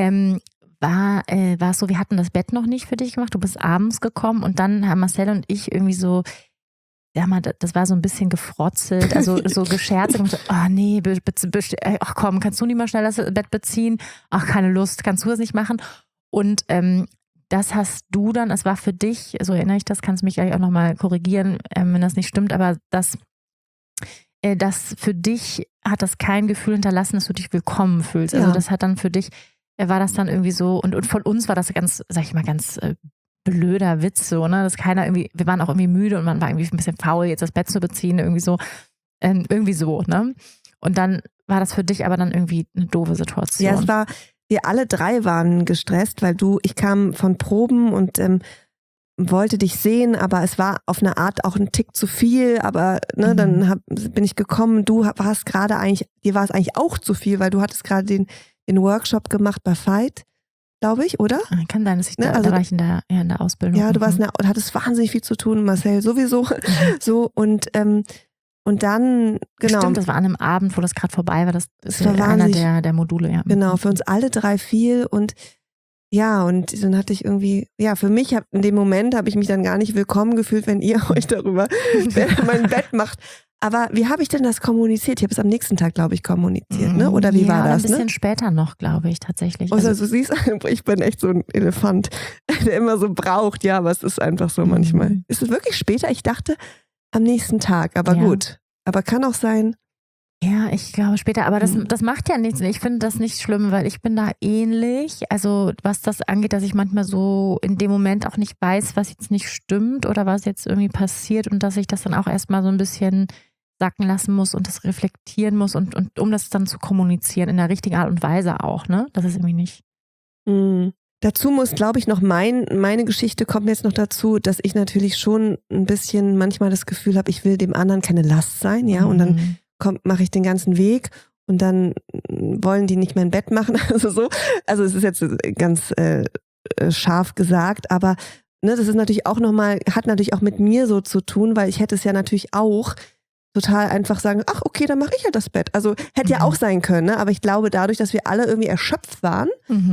war es so, wir hatten das Bett noch nicht für dich gemacht, du bist abends gekommen und dann haben Marcel und ich irgendwie so, ja mal, das war so ein bisschen gefrotzelt, also so gescherzt und so, nee, ach komm, kannst du nicht mal schnell das Bett beziehen? Ach, keine Lust, kannst du das nicht machen? Und das hast du dann, es war für dich, so erinnere ich das, kannst du mich gleich auch nochmal korrigieren, wenn das nicht stimmt, aber das für dich hat das kein Gefühl hinterlassen, dass du dich willkommen fühlst. Also das hat dann für dich, war das dann irgendwie so, und von uns war das ganz, sag ich mal, ganz blöder Witz so, ne, dass keiner irgendwie, wir waren auch irgendwie müde und man war irgendwie ein bisschen faul, jetzt das Bett zu beziehen, irgendwie so, ne. Und dann war das für dich aber dann irgendwie eine doofe Situation. Ja, es war, wir alle drei waren gestresst, weil ich kam von Proben und wollte dich sehen, aber es war auf eine Art auch ein Tick zu viel, aber ne, dann bin ich gekommen, du warst gerade eigentlich, dir war es eigentlich auch zu viel, weil du hattest gerade den Workshop gemacht bei Fight, glaube ich, oder? Kann sein, dass ich da war ich in der Ausbildung. Ja, du warst hattest wahnsinnig viel zu tun, Marcel sowieso. So und dann, genau. Stimmt, das war an einem Abend, wo das gerade vorbei war. Das ist einer der Module, ja. Genau, für uns alle drei viel und ja, und dann hatte ich irgendwie, ja, für mich in dem Moment habe ich mich dann gar nicht willkommen gefühlt, wenn ihr euch darüber, wer mein Bett macht, Aber wie habe ich denn das kommuniziert? Ich habe es am nächsten Tag, glaube ich, kommuniziert, ne? Oder wie war das? Ein bisschen später noch, glaube ich, tatsächlich. Also du siehst, ich bin echt so ein Elefant, der immer so braucht. Ja, aber es ist einfach so manchmal. Ist es wirklich später? Ich dachte am nächsten Tag, aber gut. Aber kann auch sein. Ja, ich glaube später, aber das macht ja nichts. Ich finde das nicht schlimm, weil ich bin da ähnlich. Also was das angeht, dass ich manchmal so in dem Moment auch nicht weiß, was jetzt nicht stimmt oder was jetzt irgendwie passiert und dass ich das dann auch erstmal so ein bisschen sacken lassen muss und das reflektieren muss und um das dann zu kommunizieren in der richtigen Art und Weise auch, ne? Das ist irgendwie nicht. Dazu muss, glaube ich, noch meine Geschichte kommt jetzt noch dazu, dass ich natürlich schon ein bisschen manchmal das Gefühl habe, ich will dem anderen keine Last sein, ja, und dann mache ich den ganzen Weg und dann wollen die nicht mehr ein Bett machen, also es ist jetzt ganz scharf gesagt, aber ne, das ist natürlich auch nochmal, hat natürlich auch mit mir so zu tun, weil ich hätte es ja natürlich auch total einfach sagen, ach okay, dann mache ich ja das Bett. Also hätte ja auch sein können, ne? Aber ich glaube, dadurch, dass wir alle irgendwie erschöpft waren,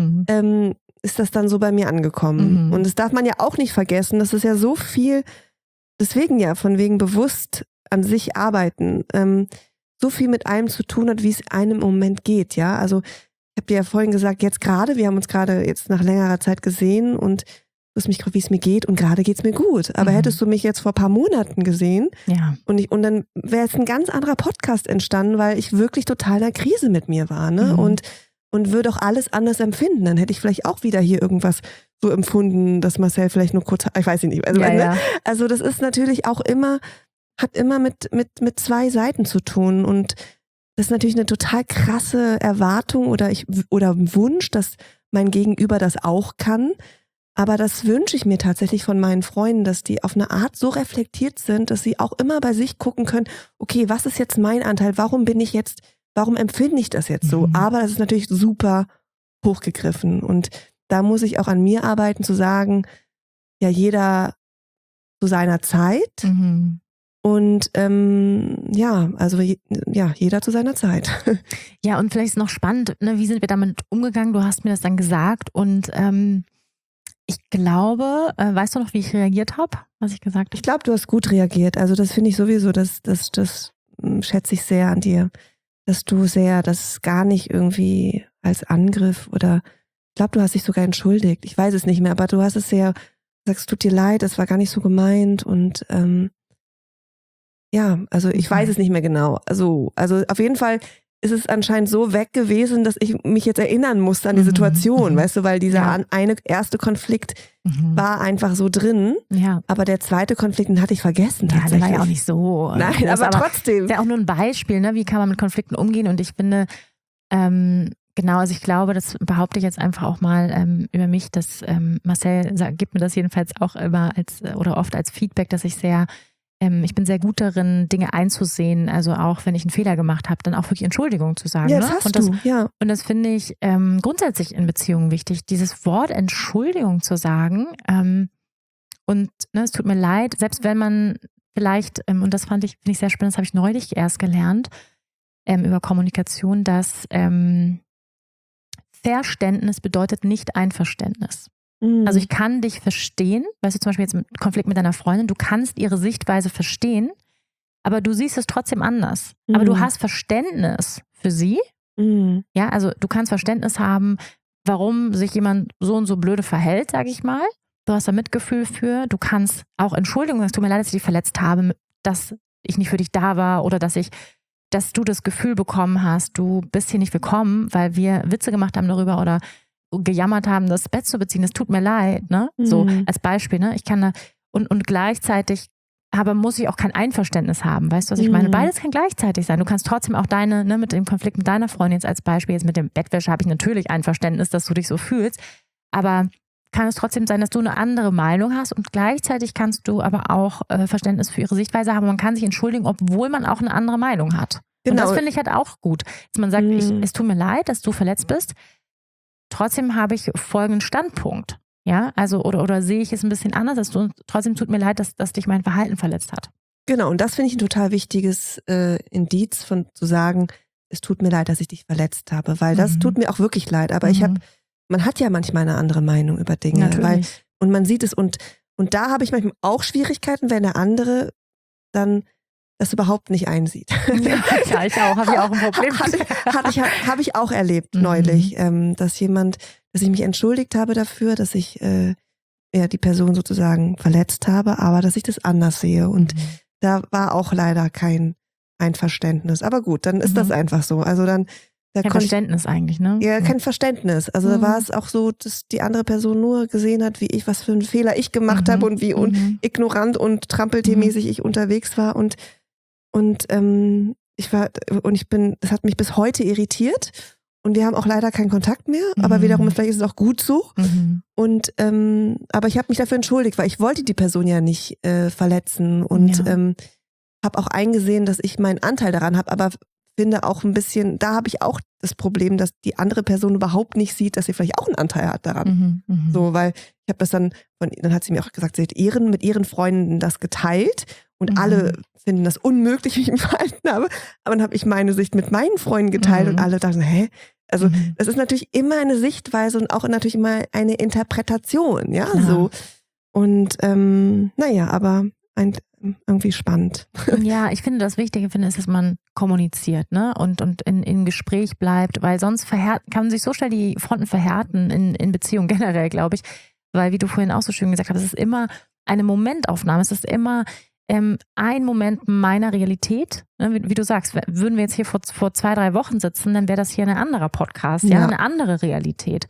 ist das dann so bei mir angekommen. Und das darf man ja auch nicht vergessen, das ist ja so viel, deswegen ja, von wegen bewusst an sich arbeiten, so viel mit einem zu tun hat, wie es einem im Moment geht, ja. Also ich habe dir ja vorhin gesagt, wir haben uns gerade jetzt nach längerer Zeit gesehen und du hast mich gefragt, wie es mir geht und gerade geht es mir gut. Aber hättest du mich jetzt vor ein paar Monaten gesehen und dann wäre es ein ganz anderer Podcast entstanden, weil ich wirklich total in der Krise mit mir war, ne? Und würde auch alles anders empfinden. Dann hätte ich vielleicht auch wieder hier irgendwas so empfunden, dass Marcel vielleicht nur kurz, ich weiß nicht. Also das ist natürlich auch hat immer mit zwei Seiten zu tun und das ist natürlich eine total krasse Erwartung oder Wunsch, dass mein Gegenüber das auch kann. Aber das wünsche ich mir tatsächlich von meinen Freunden, dass die auf eine Art so reflektiert sind, dass sie auch immer bei sich gucken können, okay, was ist jetzt mein Anteil? Warum empfinde ich das jetzt so? Aber das ist natürlich super hochgegriffen. Und da muss ich auch an mir arbeiten, zu sagen, ja, jeder zu seiner Zeit. Und jeder zu seiner Zeit. Ja, und vielleicht ist noch spannend, ne, wie sind wir damit umgegangen? Du hast mir das dann gesagt und ich glaube, weißt du noch, wie ich reagiert habe, was ich gesagt habe? Ich glaube, du hast gut reagiert. Also das finde ich sowieso, das schätze ich sehr an dir, dass du das gar nicht irgendwie als Angriff oder ich glaube, du hast dich sogar entschuldigt. Ich weiß es nicht mehr, aber du hast es sehr, sagst, tut dir leid, das war gar nicht so gemeint und also ich weiß es nicht mehr genau. Also auf jeden Fall ist es anscheinend so weg gewesen, dass ich mich jetzt erinnern musste an die Situation, weißt du, weil dieser eine erste Konflikt war einfach so drin, aber der zweite Konflikt, den hatte ich vergessen tatsächlich. Der war ja auch nicht so. Nein, groß, aber trotzdem. Ist ja auch nur ein Beispiel, ne? Wie kann man mit Konflikten umgehen und ich finde, genau, also ich glaube, das behaupte ich jetzt einfach auch mal über mich, dass Marcel gibt mir das jedenfalls auch immer oft als Feedback, dass ich bin sehr gut darin, Dinge einzusehen, also auch wenn ich einen Fehler gemacht habe, dann auch wirklich Entschuldigung zu sagen. Ja, das hast du, ja. Und das finde ich grundsätzlich in Beziehungen wichtig, dieses Wort Entschuldigung zu sagen. Und es tut mir leid, selbst wenn man vielleicht, und das finde ich sehr spannend, das habe ich neulich erst gelernt, über Kommunikation, dass Verständnis bedeutet nicht Einverständnis. Also ich kann dich verstehen, weißt du, zum Beispiel jetzt im Konflikt mit deiner Freundin, du kannst ihre Sichtweise verstehen, aber du siehst es trotzdem anders. Aber du hast Verständnis für sie. Ja, also du kannst Verständnis haben, warum sich jemand so und so blöde verhält, sage ich mal. Du hast da Mitgefühl für. Du kannst auch Entschuldigung, es tut mir leid, dass ich dich verletzt habe, dass ich nicht für dich da war oder dass du das Gefühl bekommen hast, du bist hier nicht willkommen, weil wir Witze gemacht haben darüber oder gejammert haben, das Bett zu beziehen, es tut mir leid, ne? So als Beispiel, ne? Ich kann da und gleichzeitig muss ich auch kein Einverständnis haben, weißt du, was ich meine? Beides kann gleichzeitig sein. Du kannst trotzdem auch mit dem Konflikt mit deiner Freundin jetzt als Beispiel, jetzt mit dem Bettwäsche habe ich natürlich Einverständnis, dass du dich so fühlst, aber kann es trotzdem sein, dass du eine andere Meinung hast und gleichzeitig kannst du aber auch Verständnis für ihre Sichtweise haben. Man kann sich entschuldigen, obwohl man auch eine andere Meinung hat. Genau. Und das finde ich halt auch gut, dass man sagt, es tut mir leid, dass du verletzt bist. Trotzdem habe ich folgenden Standpunkt, ja, also oder sehe ich es ein bisschen anders, trotzdem tut mir leid, dass dich mein Verhalten verletzt hat. Genau, und das finde ich ein total wichtiges Indiz zu sagen, es tut mir leid, dass ich dich verletzt habe, weil das tut mir auch wirklich leid, aber man hat ja manchmal eine andere Meinung über Dinge, und man sieht es und da habe ich manchmal auch Schwierigkeiten, wenn der andere dann das überhaupt nicht einsieht. Ja, ich auch. Habe ich auch ein Problem. Habe ich auch erlebt neulich, dass ich mich entschuldigt habe dafür, dass ich die Person sozusagen verletzt habe, aber dass ich das anders sehe. Und da war auch leider kein Einverständnis. Aber gut, dann ist das einfach so. Also dann kein Verständnis eigentlich, ne? Ja, kein Verständnis. Also da war es auch so, dass die andere Person nur gesehen hat, was für einen Fehler ich gemacht habe und wie ignorant und trampeltiermäßig ich unterwegs war. Das hat mich bis heute irritiert. Und wir haben auch leider keinen Kontakt mehr, aber wiederum, vielleicht ist es auch gut so. Und aber ich habe mich dafür entschuldigt, weil ich wollte die Person ja nicht verletzen und habe auch eingesehen, dass ich meinen Anteil daran habe, aber finde auch ein bisschen, da habe ich auch das Problem, dass die andere Person überhaupt nicht sieht, dass sie vielleicht auch einen Anteil hat daran. So, weil ich habe das dann hat sie mir auch gesagt, sie hat mit ihren Freunden das geteilt und alle finden das unmöglich, wie ich mich verhalten habe. Aber dann habe ich meine Sicht mit meinen Freunden geteilt und alle dachten, hä? Also das ist natürlich immer eine Sichtweise und auch natürlich immer eine Interpretation, ja, so. Und aber irgendwie spannend. Ja, ich finde, das Wichtige ist, dass man kommuniziert, ne? Und in Gespräch bleibt, weil sonst kann man sich so schnell die Fronten verhärten in Beziehungen generell, glaube ich. Weil, wie du vorhin auch so schön gesagt hast, es ist immer eine Momentaufnahme, es ist immer ein Moment meiner Realität. Ne? Wie du sagst, würden wir jetzt hier vor 2-3 Wochen sitzen, dann wäre das hier ein anderer Podcast, eine andere Realität.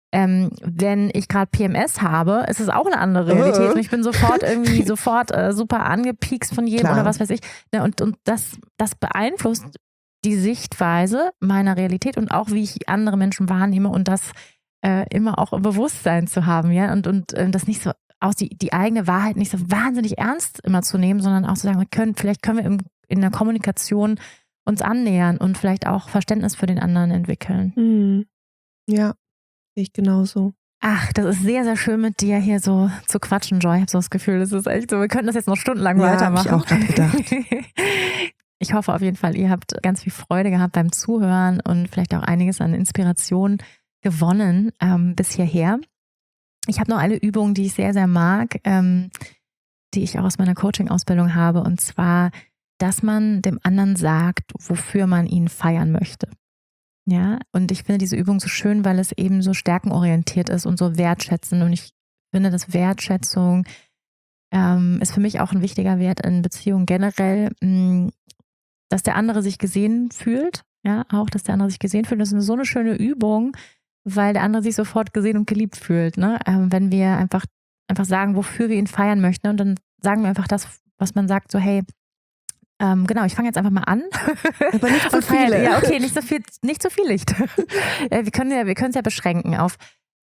Wenn ich gerade PMS habe, ist es auch eine andere Realität. Und ich bin sofort super angepiekst von jedem oder was weiß ich. Und das beeinflusst die Sichtweise meiner Realität und auch, wie ich andere Menschen wahrnehme und das immer auch im Bewusstsein zu haben, ja, und das nicht so auch die eigene Wahrheit nicht so wahnsinnig ernst immer zu nehmen, sondern auch zu sagen, vielleicht können wir in der Kommunikation uns annähern und vielleicht auch Verständnis für den anderen entwickeln. Ja. Ich genauso. Ach, das ist sehr, sehr schön mit dir hier so zu quatschen, Joy. Ich habe so das Gefühl, das ist echt so, wir könnten das jetzt noch stundenlang weitermachen. Ja, habe ich auch gerade gedacht. Ich hoffe auf jeden Fall, ihr habt ganz viel Freude gehabt beim Zuhören und vielleicht auch einiges an Inspiration gewonnen bis hierher. Ich habe noch eine Übung, die ich sehr, sehr mag, die ich auch aus meiner Coaching-Ausbildung habe, und zwar, dass man dem anderen sagt, wofür man ihn feiern möchte. Ja, und ich finde diese Übung so schön, weil es eben so stärkenorientiert ist und so wertschätzend. Und ich finde, dass Wertschätzung ist für mich auch ein wichtiger Wert in Beziehungen generell, dass der andere sich gesehen fühlt. Ja, auch, dass der andere sich gesehen fühlt. Das ist so eine schöne Übung, weil der andere sich sofort gesehen und geliebt fühlt. Ne? Wenn wir einfach sagen, wofür wir ihn feiern möchten, und dann sagen wir einfach das, was man sagt, so hey, genau, ich fange jetzt einfach mal an. Aber nicht so viele. Ja, okay, nicht so viel Licht. Wir können es ja beschränken auf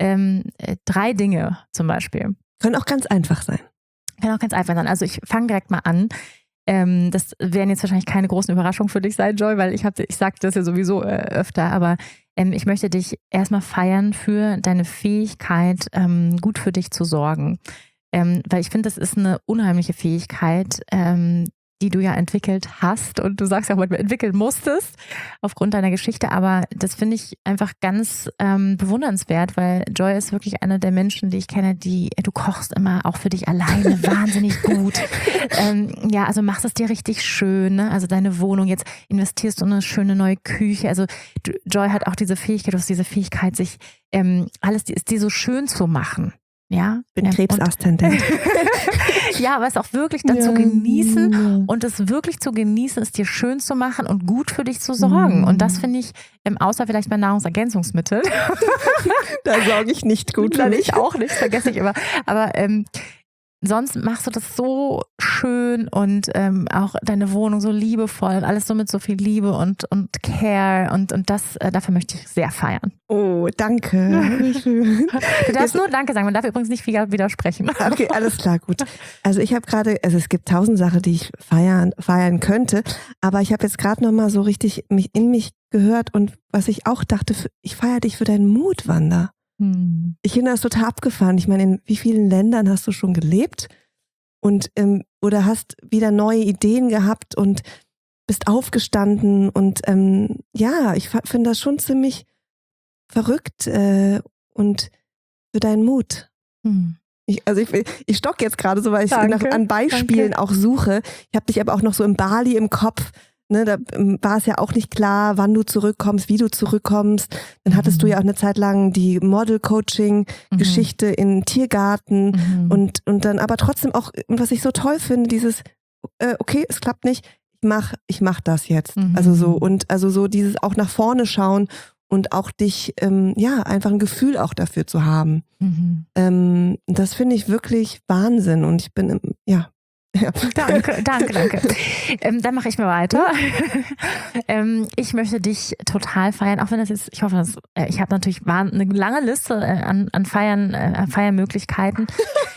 3 Dinge zum Beispiel. Können auch ganz einfach sein. Also ich fange direkt mal an. Das werden jetzt wahrscheinlich keine großen Überraschungen für dich sein, Joy, weil ich sage das ja sowieso öfter, aber ich möchte dich erstmal feiern für deine Fähigkeit, gut für dich zu sorgen. Weil ich finde, das ist eine unheimliche Fähigkeit, die du ja entwickelt hast, und du sagst ja auch manchmal entwickeln musstest aufgrund deiner Geschichte, aber das finde ich einfach ganz bewundernswert, weil Joy ist wirklich eine der Menschen, die ich kenne, du kochst immer auch für dich alleine wahnsinnig gut. Also machst es dir richtig schön, ne? Also deine Wohnung, jetzt investierst du in eine schöne neue Küche, also Joy hat auch diese Fähigkeit, sich alles dir so schön zu machen. Ja, bin Krebsaszendent. Ja, aber es auch wirklich dann zu genießen und es wirklich zu genießen, es dir schön zu machen und gut für dich zu sorgen. Und das finde ich, außer vielleicht bei Nahrungsergänzungsmitteln. Da sorge ich nicht gut für mich. Ich auch nicht, vergesse ich immer. Aber sonst machst du das so schön und auch deine Wohnung so liebevoll und alles so mit so viel Liebe und Care und das, dafür möchte ich sehr feiern. Oh, danke. Schön. Du darfst nur Danke sagen, man darf übrigens nicht viel widersprechen. Okay, alles klar, gut. Also ich habe gerade, es gibt 1000 Sachen, die ich feiern könnte, aber ich habe jetzt gerade nochmal so richtig in mich gehört, und was ich auch dachte, ich feiere dich für deinen Mut, Wanda. Ich finde das total abgefahren. Ich meine, in wie vielen Ländern hast du schon gelebt und oder hast wieder neue Ideen gehabt und bist aufgestanden und ich finde das schon ziemlich verrückt und für deinen Mut. Ich stock jetzt gerade so, weil ich an Beispielen auch suche. Ich habe dich aber auch noch so in Bali im Kopf. Ne, da war es ja auch nicht klar, wann du zurückkommst, wie du zurückkommst. Dann hattest du ja auch eine Zeit lang die Model-Coaching-Geschichte in Tiergarten und dann aber trotzdem auch, was ich so toll finde, dieses, okay, es klappt nicht, ich mach das jetzt. Also so dieses auch nach vorne schauen und auch dich, einfach ein Gefühl auch dafür zu haben. Das finde ich wirklich Wahnsinn und ich bin, ja. Danke. Dann mache ich mal weiter. Ich möchte dich total feiern, auch wenn das jetzt, ich hoffe, ich habe natürlich eine lange Liste an Feiermöglichkeiten.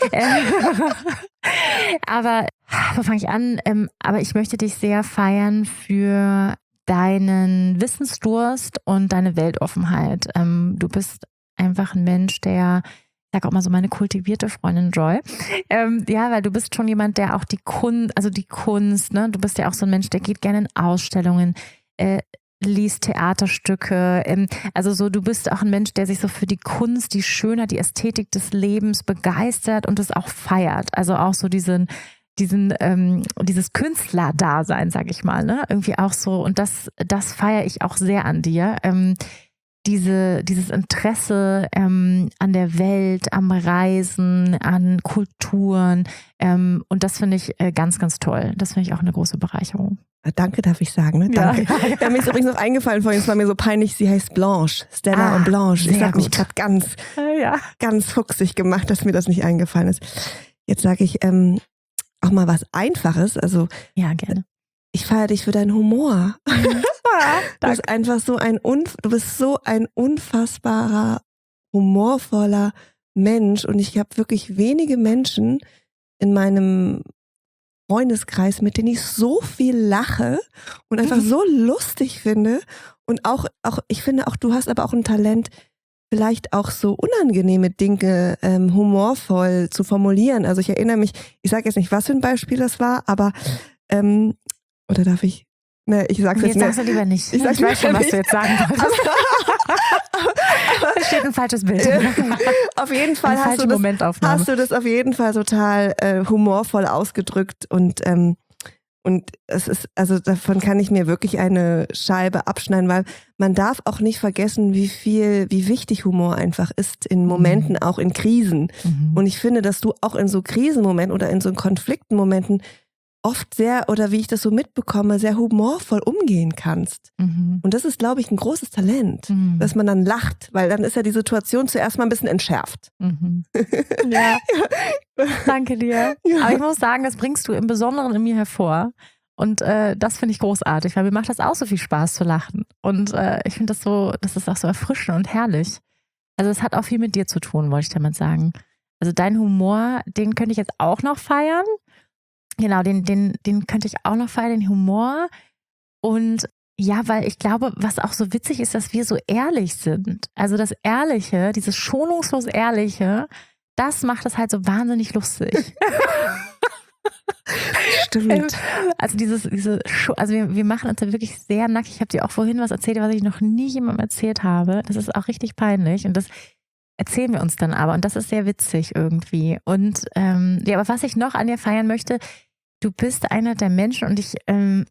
Aber wo fange ich an? Aber ich möchte dich sehr feiern für deinen Wissensdurst und deine Weltoffenheit. Du bist einfach ein Mensch, der, ich sage auch mal so, meine kultivierte Freundin Joy. Weil du bist schon jemand, der auch die Kunst, ne? Du bist ja auch so ein Mensch, der geht gerne in Ausstellungen, liest Theaterstücke. Du bist auch ein Mensch, der sich so für die Kunst, die Schönheit, die Ästhetik des Lebens begeistert und es auch feiert. Also auch so dieses Künstlerdasein, sag ich mal, ne? Irgendwie auch so, und das feiere ich auch sehr an dir. Dieses Interesse an der Welt, am Reisen, an Kulturen, und das finde ich ganz, ganz toll. Das finde ich auch eine große Bereicherung. Danke, darf ich sagen, ne? Danke. Ja, mir ist übrigens noch eingefallen vorhin, es war mir so peinlich, sie heißt Blanche, Stella und Blanche. Ich habe mich gerade ganz fuchsig gemacht, dass mir das nicht eingefallen ist. Jetzt sage ich auch mal was Einfaches. Also ja, gerne. Ich feiere dich für deinen Humor. Du bist einfach du bist so ein unfassbarer, humorvoller Mensch und ich habe wirklich wenige Menschen in meinem Freundeskreis, mit denen ich so viel lache und einfach so lustig finde und auch ich finde auch, du hast aber auch ein Talent, vielleicht auch so unangenehme Dinge humorvoll zu formulieren. Also ich erinnere mich, ich sage jetzt nicht, was für ein Beispiel das war, aber oder darf ich? Ne, ich sag's jetzt nicht. Sagst du lieber nicht. Ich weiß schon, was du jetzt sagen wolltest. Da steht ein falsches Bild. Auf jeden Fall hast du das auf jeden Fall total humorvoll ausgedrückt und es ist, also davon kann ich mir wirklich eine Scheibe abschneiden, weil man darf auch nicht vergessen, wie wichtig Humor einfach ist in Momenten, auch in Krisen. Und ich finde, dass du auch in so Krisenmomenten oder in so Konfliktenmomenten oft sehr, oder wie ich das so mitbekomme, sehr humorvoll umgehen kannst. Und das ist, glaube ich, ein großes Talent, dass man dann lacht, weil dann ist ja die Situation zuerst mal ein bisschen entschärft. Ja. Danke dir. Ja. Aber ich muss sagen, das bringst du im Besonderen in mir hervor. Und das finde ich großartig, weil mir macht das auch so viel Spaß zu lachen. Und ich finde das ist auch so erfrischend und herrlich. Also es hat auch viel mit dir zu tun, wollte ich damit sagen. Also dein Humor, den könnte ich jetzt auch noch feiern. Genau, den könnte ich auch noch feiern, den Humor. Und ja, weil ich glaube, was auch so witzig ist, dass wir so ehrlich sind. Also das Ehrliche, dieses schonungslos Ehrliche, das macht es halt so wahnsinnig lustig. Stimmt. Also wir machen uns da wirklich sehr nackig. Ich habe dir auch vorhin was erzählt, was ich noch nie jemandem erzählt habe. Das ist auch richtig peinlich und das erzählen wir uns dann aber und das ist sehr witzig irgendwie. Und aber was ich noch an dir feiern möchte, du bist einer der Menschen und ich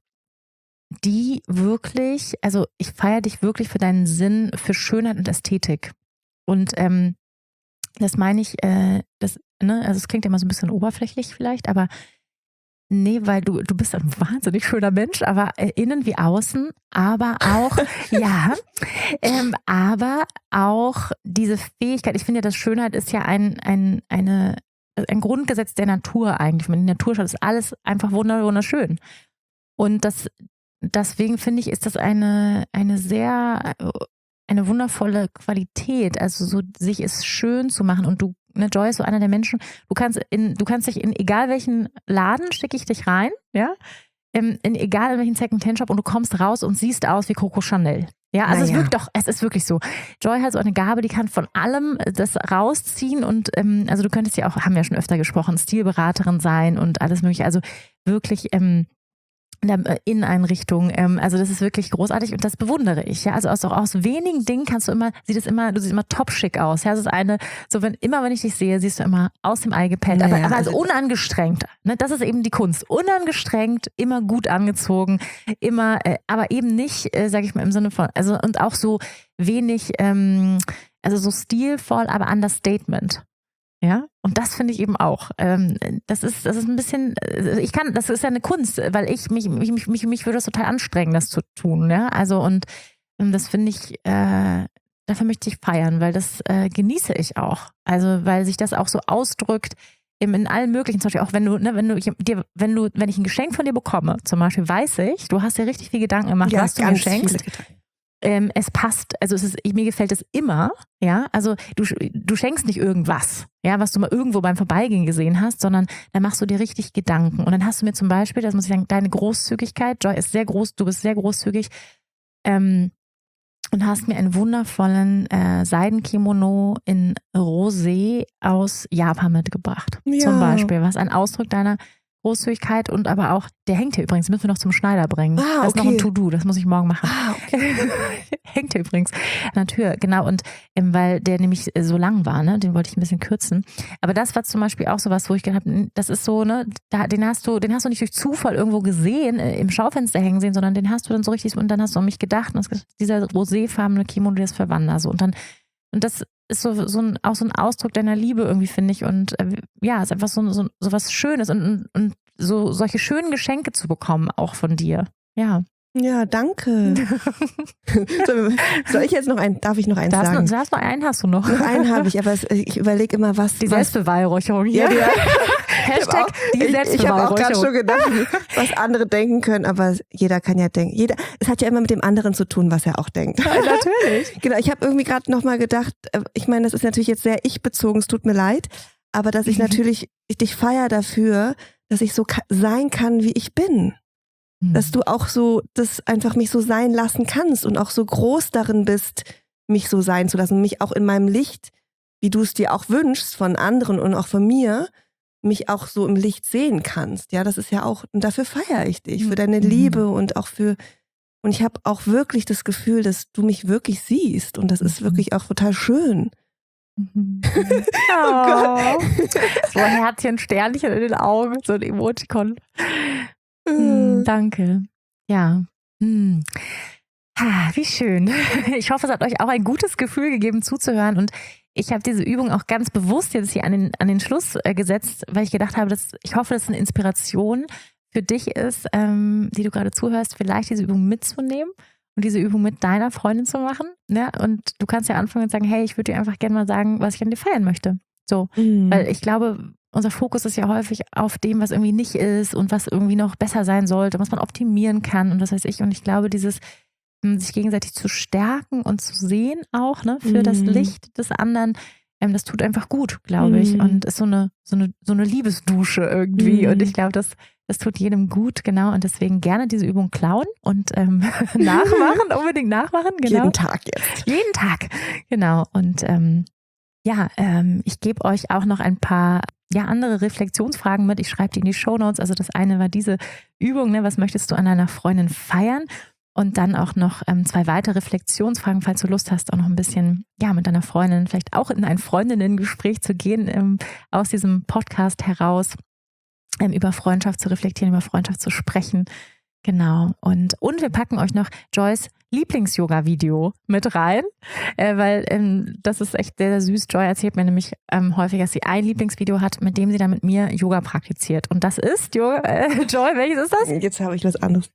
ich feiere dich wirklich für deinen Sinn für Schönheit und Ästhetik. Und das meine ich, also es klingt immer so ein bisschen oberflächlich vielleicht, aber nee, weil du bist ein wahnsinnig schöner Mensch, aber innen wie außen, aber auch, aber auch diese Fähigkeit, ich finde ja, das Schönheit ist ja ein Grundgesetz der Natur eigentlich. Wenn die Natur schaut, ist alles einfach wunderschön. Und deswegen finde ich, ist das eine wundervolle Qualität, also so sich es schön zu machen. Und du, Joy ist so einer der Menschen, du kannst dich in egal welchen Laden, schicke ich dich rein, ja, in egal welchen Second-Hand-Shop und du kommst raus und siehst aus wie Coco Chanel. Ja, also es ist wirklich so. Joy hat so eine Gabe, die kann von allem das rausziehen und also du könntest ja auch, haben wir ja schon öfter gesprochen, Stilberaterin sein und alles mögliche. Also wirklich Inneneinrichtung. Also das ist wirklich großartig und das bewundere ich. Ja, also aus wenigen Dingen du siehst immer top schick aus. Ja, das ist wenn ich dich sehe, siehst du immer aus dem Ei gepellt, aber also unangestrengt. Ne? Das ist eben die Kunst. Unangestrengt, immer gut angezogen, immer, aber eben nicht, sag ich mal im Sinne von, also und auch so wenig, also so stilvoll, aber Understatement. Ja, und das finde ich eben auch. Das ist ein bisschen, das ist ja eine Kunst, weil mich würde das total anstrengen, das zu tun. Ja, also und das finde ich, dafür möchte ich feiern, weil das genieße ich auch. Also, weil sich das auch so ausdrückt in allen möglichen, zum Beispiel auch wenn ich ein Geschenk von dir bekomme, zum Beispiel weiß ich, du hast dir richtig viel Gedanken gemacht, was du mir schenkst. Es passt, also mir gefällt es immer, ja, also du schenkst nicht irgendwas, ja, was du mal irgendwo beim Vorbeigehen gesehen hast, sondern da machst du dir richtig Gedanken und dann hast du mir zum Beispiel, das muss ich sagen, deine Großzügigkeit, Joy ist sehr groß, du bist sehr großzügig und hast mir einen wundervollen Seidenkimono in Rosé aus Japan mitgebracht, zum Beispiel, was ein Ausdruck deiner Großzügigkeit und aber auch, der hängt hier übrigens, müssen wir noch zum Schneider bringen. Das ist noch ein To-Do, das muss ich morgen machen. Hängt hier übrigens an der Tür, genau. Und weil der nämlich so lang war, ne, den wollte ich ein bisschen kürzen. Aber das war zum Beispiel auch sowas, wo ich gedacht habe, das ist so, ne, den hast du nicht durch Zufall irgendwo gesehen, im Schaufenster hängen sehen, sondern den hast du dann so richtig, und dann hast du an mich gedacht, und dieser roséfarbene Kimono, der ist für Wanda, so. Und das ist auch so ein Ausdruck deiner Liebe irgendwie, finde ich. Und ja, ist einfach so was Schönes und so solche schönen Geschenke zu bekommen, auch von dir. Ja. Ja, danke. Soll ich jetzt darf ich noch eins sagen? Noch einen hast du noch. Noch einen habe ich, aber ich überlege immer, was... Die Selbstbeweihräucherung hier. Ja. Hashtag die Selbstbeweihräucherung. Ich habe auch gerade schon gedacht, was andere denken können, aber jeder kann ja denken. Es hat ja immer mit dem anderen zu tun, was er auch denkt. Ja, natürlich. Genau, ich habe irgendwie gerade nochmal gedacht, ich meine, das ist natürlich jetzt sehr ich-bezogen, es tut mir leid, aber dass ich natürlich dich feiere dafür, dass ich so sein kann, wie ich bin. Dass du auch so, das einfach mich so sein lassen kannst und auch so groß darin bist, mich so sein zu lassen, mich auch in meinem Licht, wie du es dir auch wünschst von anderen und auch von mir, mich auch so im Licht sehen kannst. Ja, das ist ja auch, und dafür feiere ich dich, für deine Liebe und auch und ich habe auch wirklich das Gefühl, dass du mich wirklich siehst und das ist wirklich auch total schön. Oh Gott. So ein Herzchen, Sternchen in den Augen, so ein Emoticon. Danke. Ja. Wie schön. Ich hoffe, es hat euch auch ein gutes Gefühl gegeben, zuzuhören. Und ich habe diese Übung auch ganz bewusst jetzt hier an den Schluss gesetzt, weil ich gedacht habe, ich hoffe, dass es eine Inspiration für dich ist, die du gerade zuhörst, vielleicht diese Übung mitzunehmen und diese Übung mit deiner Freundin zu machen. Ja? Und du kannst ja anfangen und sagen, hey, ich würde dir einfach gerne mal sagen, was ich an dir feiern möchte. So, weil ich glaube, unser Fokus ist ja häufig auf dem, was irgendwie nicht ist und was irgendwie noch besser sein sollte, was man optimieren kann und was weiß ich. Und ich glaube, dieses sich gegenseitig zu stärken und zu sehen auch, ne, für das Licht des anderen, das tut einfach gut, glaube ich. Und ist so eine Liebesdusche irgendwie. Und ich glaube, das tut jedem gut, genau. Und deswegen gerne diese Übung klauen und nachmachen, unbedingt nachmachen. Genau. Jeden Tag jetzt. Jeden Tag, genau. Und ich gebe euch auch noch ein paar andere Reflexionsfragen mit. Ich schreibe die in die Shownotes. Also das eine war diese Übung, ne, was möchtest du an deiner Freundin feiern? Und dann auch noch 2 weitere Reflexionsfragen, falls du Lust hast, auch noch ein bisschen mit deiner Freundin, vielleicht auch in ein Freundinnengespräch zu gehen, aus diesem Podcast heraus, über Freundschaft zu reflektieren, über Freundschaft zu sprechen. Genau. Und wir packen euch noch Joys Lieblings-Yoga-Video mit rein, weil das ist echt sehr, sehr süß. Joy erzählt mir nämlich häufig, dass sie ein Lieblingsvideo hat, mit dem sie dann mit mir Yoga praktiziert. Und das ist, Joy, welches ist das? Jetzt habe ich was anderes.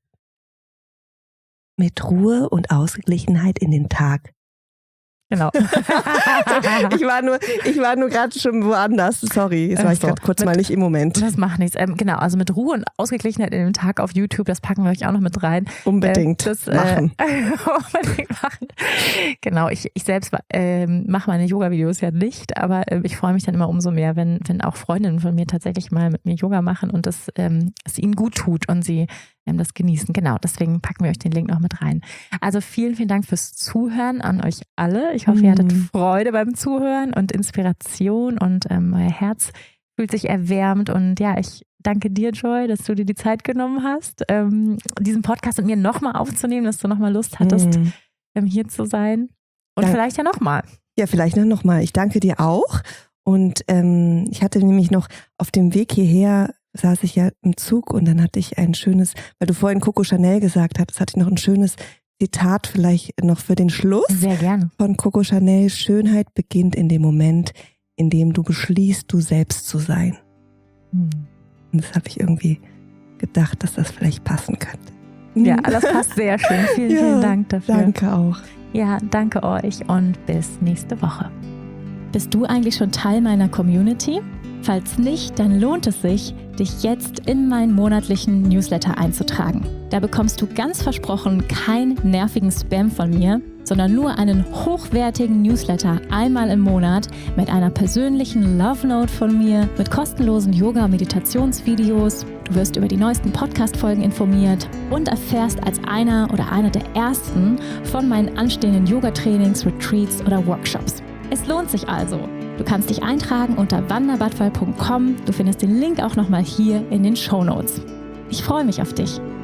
Mit Ruhe und Ausgeglichenheit in den Tag. Genau. Ich war nur gerade schon woanders. Sorry, jetzt war ich gerade kurz mal nicht im Moment. Das macht nichts. Genau, also mit Ruhe und Ausgeglichenheit in den Tag auf YouTube, das packen wir euch auch noch mit rein. Unbedingt machen. Unbedingt machen. Genau, ich selbst mache meine Yoga-Videos ja nicht, aber ich freue mich dann immer umso mehr, wenn auch Freundinnen von mir tatsächlich mal mit mir Yoga machen und es ihnen gut tut und sie das genießen. Genau, deswegen packen wir euch den Link noch mit rein. Also vielen, vielen Dank fürs Zuhören an euch alle. Ich hoffe, ihr hattet Freude beim Zuhören und Inspiration und euer Herz fühlt sich erwärmt und ja, ich danke dir, Joy, dass du dir die Zeit genommen hast, diesen Podcast mit mir nochmal aufzunehmen, dass du nochmal Lust hattest, hier zu sein. Und vielleicht ja nochmal. Ja, vielleicht nochmal. Ich danke dir auch. Und ich hatte nämlich noch auf dem Weg hierher, saß ich ja im Zug und dann hatte ich ein schönes, weil du vorhin Coco Chanel gesagt hattest, hatte ich noch ein schönes Zitat vielleicht noch für den Schluss. Sehr gerne. Von Coco Chanel: Schönheit beginnt in dem Moment, in dem du beschließt, du selbst zu sein. Und das habe ich irgendwie gedacht, dass das vielleicht passen könnte. Ja, das passt sehr schön. Vielen Dank dafür. Danke auch. Ja, danke euch und bis nächste Woche. Bist du eigentlich schon Teil meiner Community? Falls nicht, dann lohnt es sich, dich jetzt in meinen monatlichen Newsletter einzutragen. Da bekommst du ganz versprochen keinen nervigen Spam von mir, sondern nur einen hochwertigen Newsletter einmal im Monat mit einer persönlichen Love Note von mir, mit kostenlosen Yoga- und Meditationsvideos. Du wirst über die neuesten Podcast-Folgen informiert und erfährst als einer oder eine der ersten von meinen anstehenden Yoga-Trainings, Retreats oder Workshops. Es lohnt sich also. Du kannst dich eintragen unter wandabadfall.com. Du findest den Link auch nochmal hier in den Shownotes. Ich freue mich auf dich.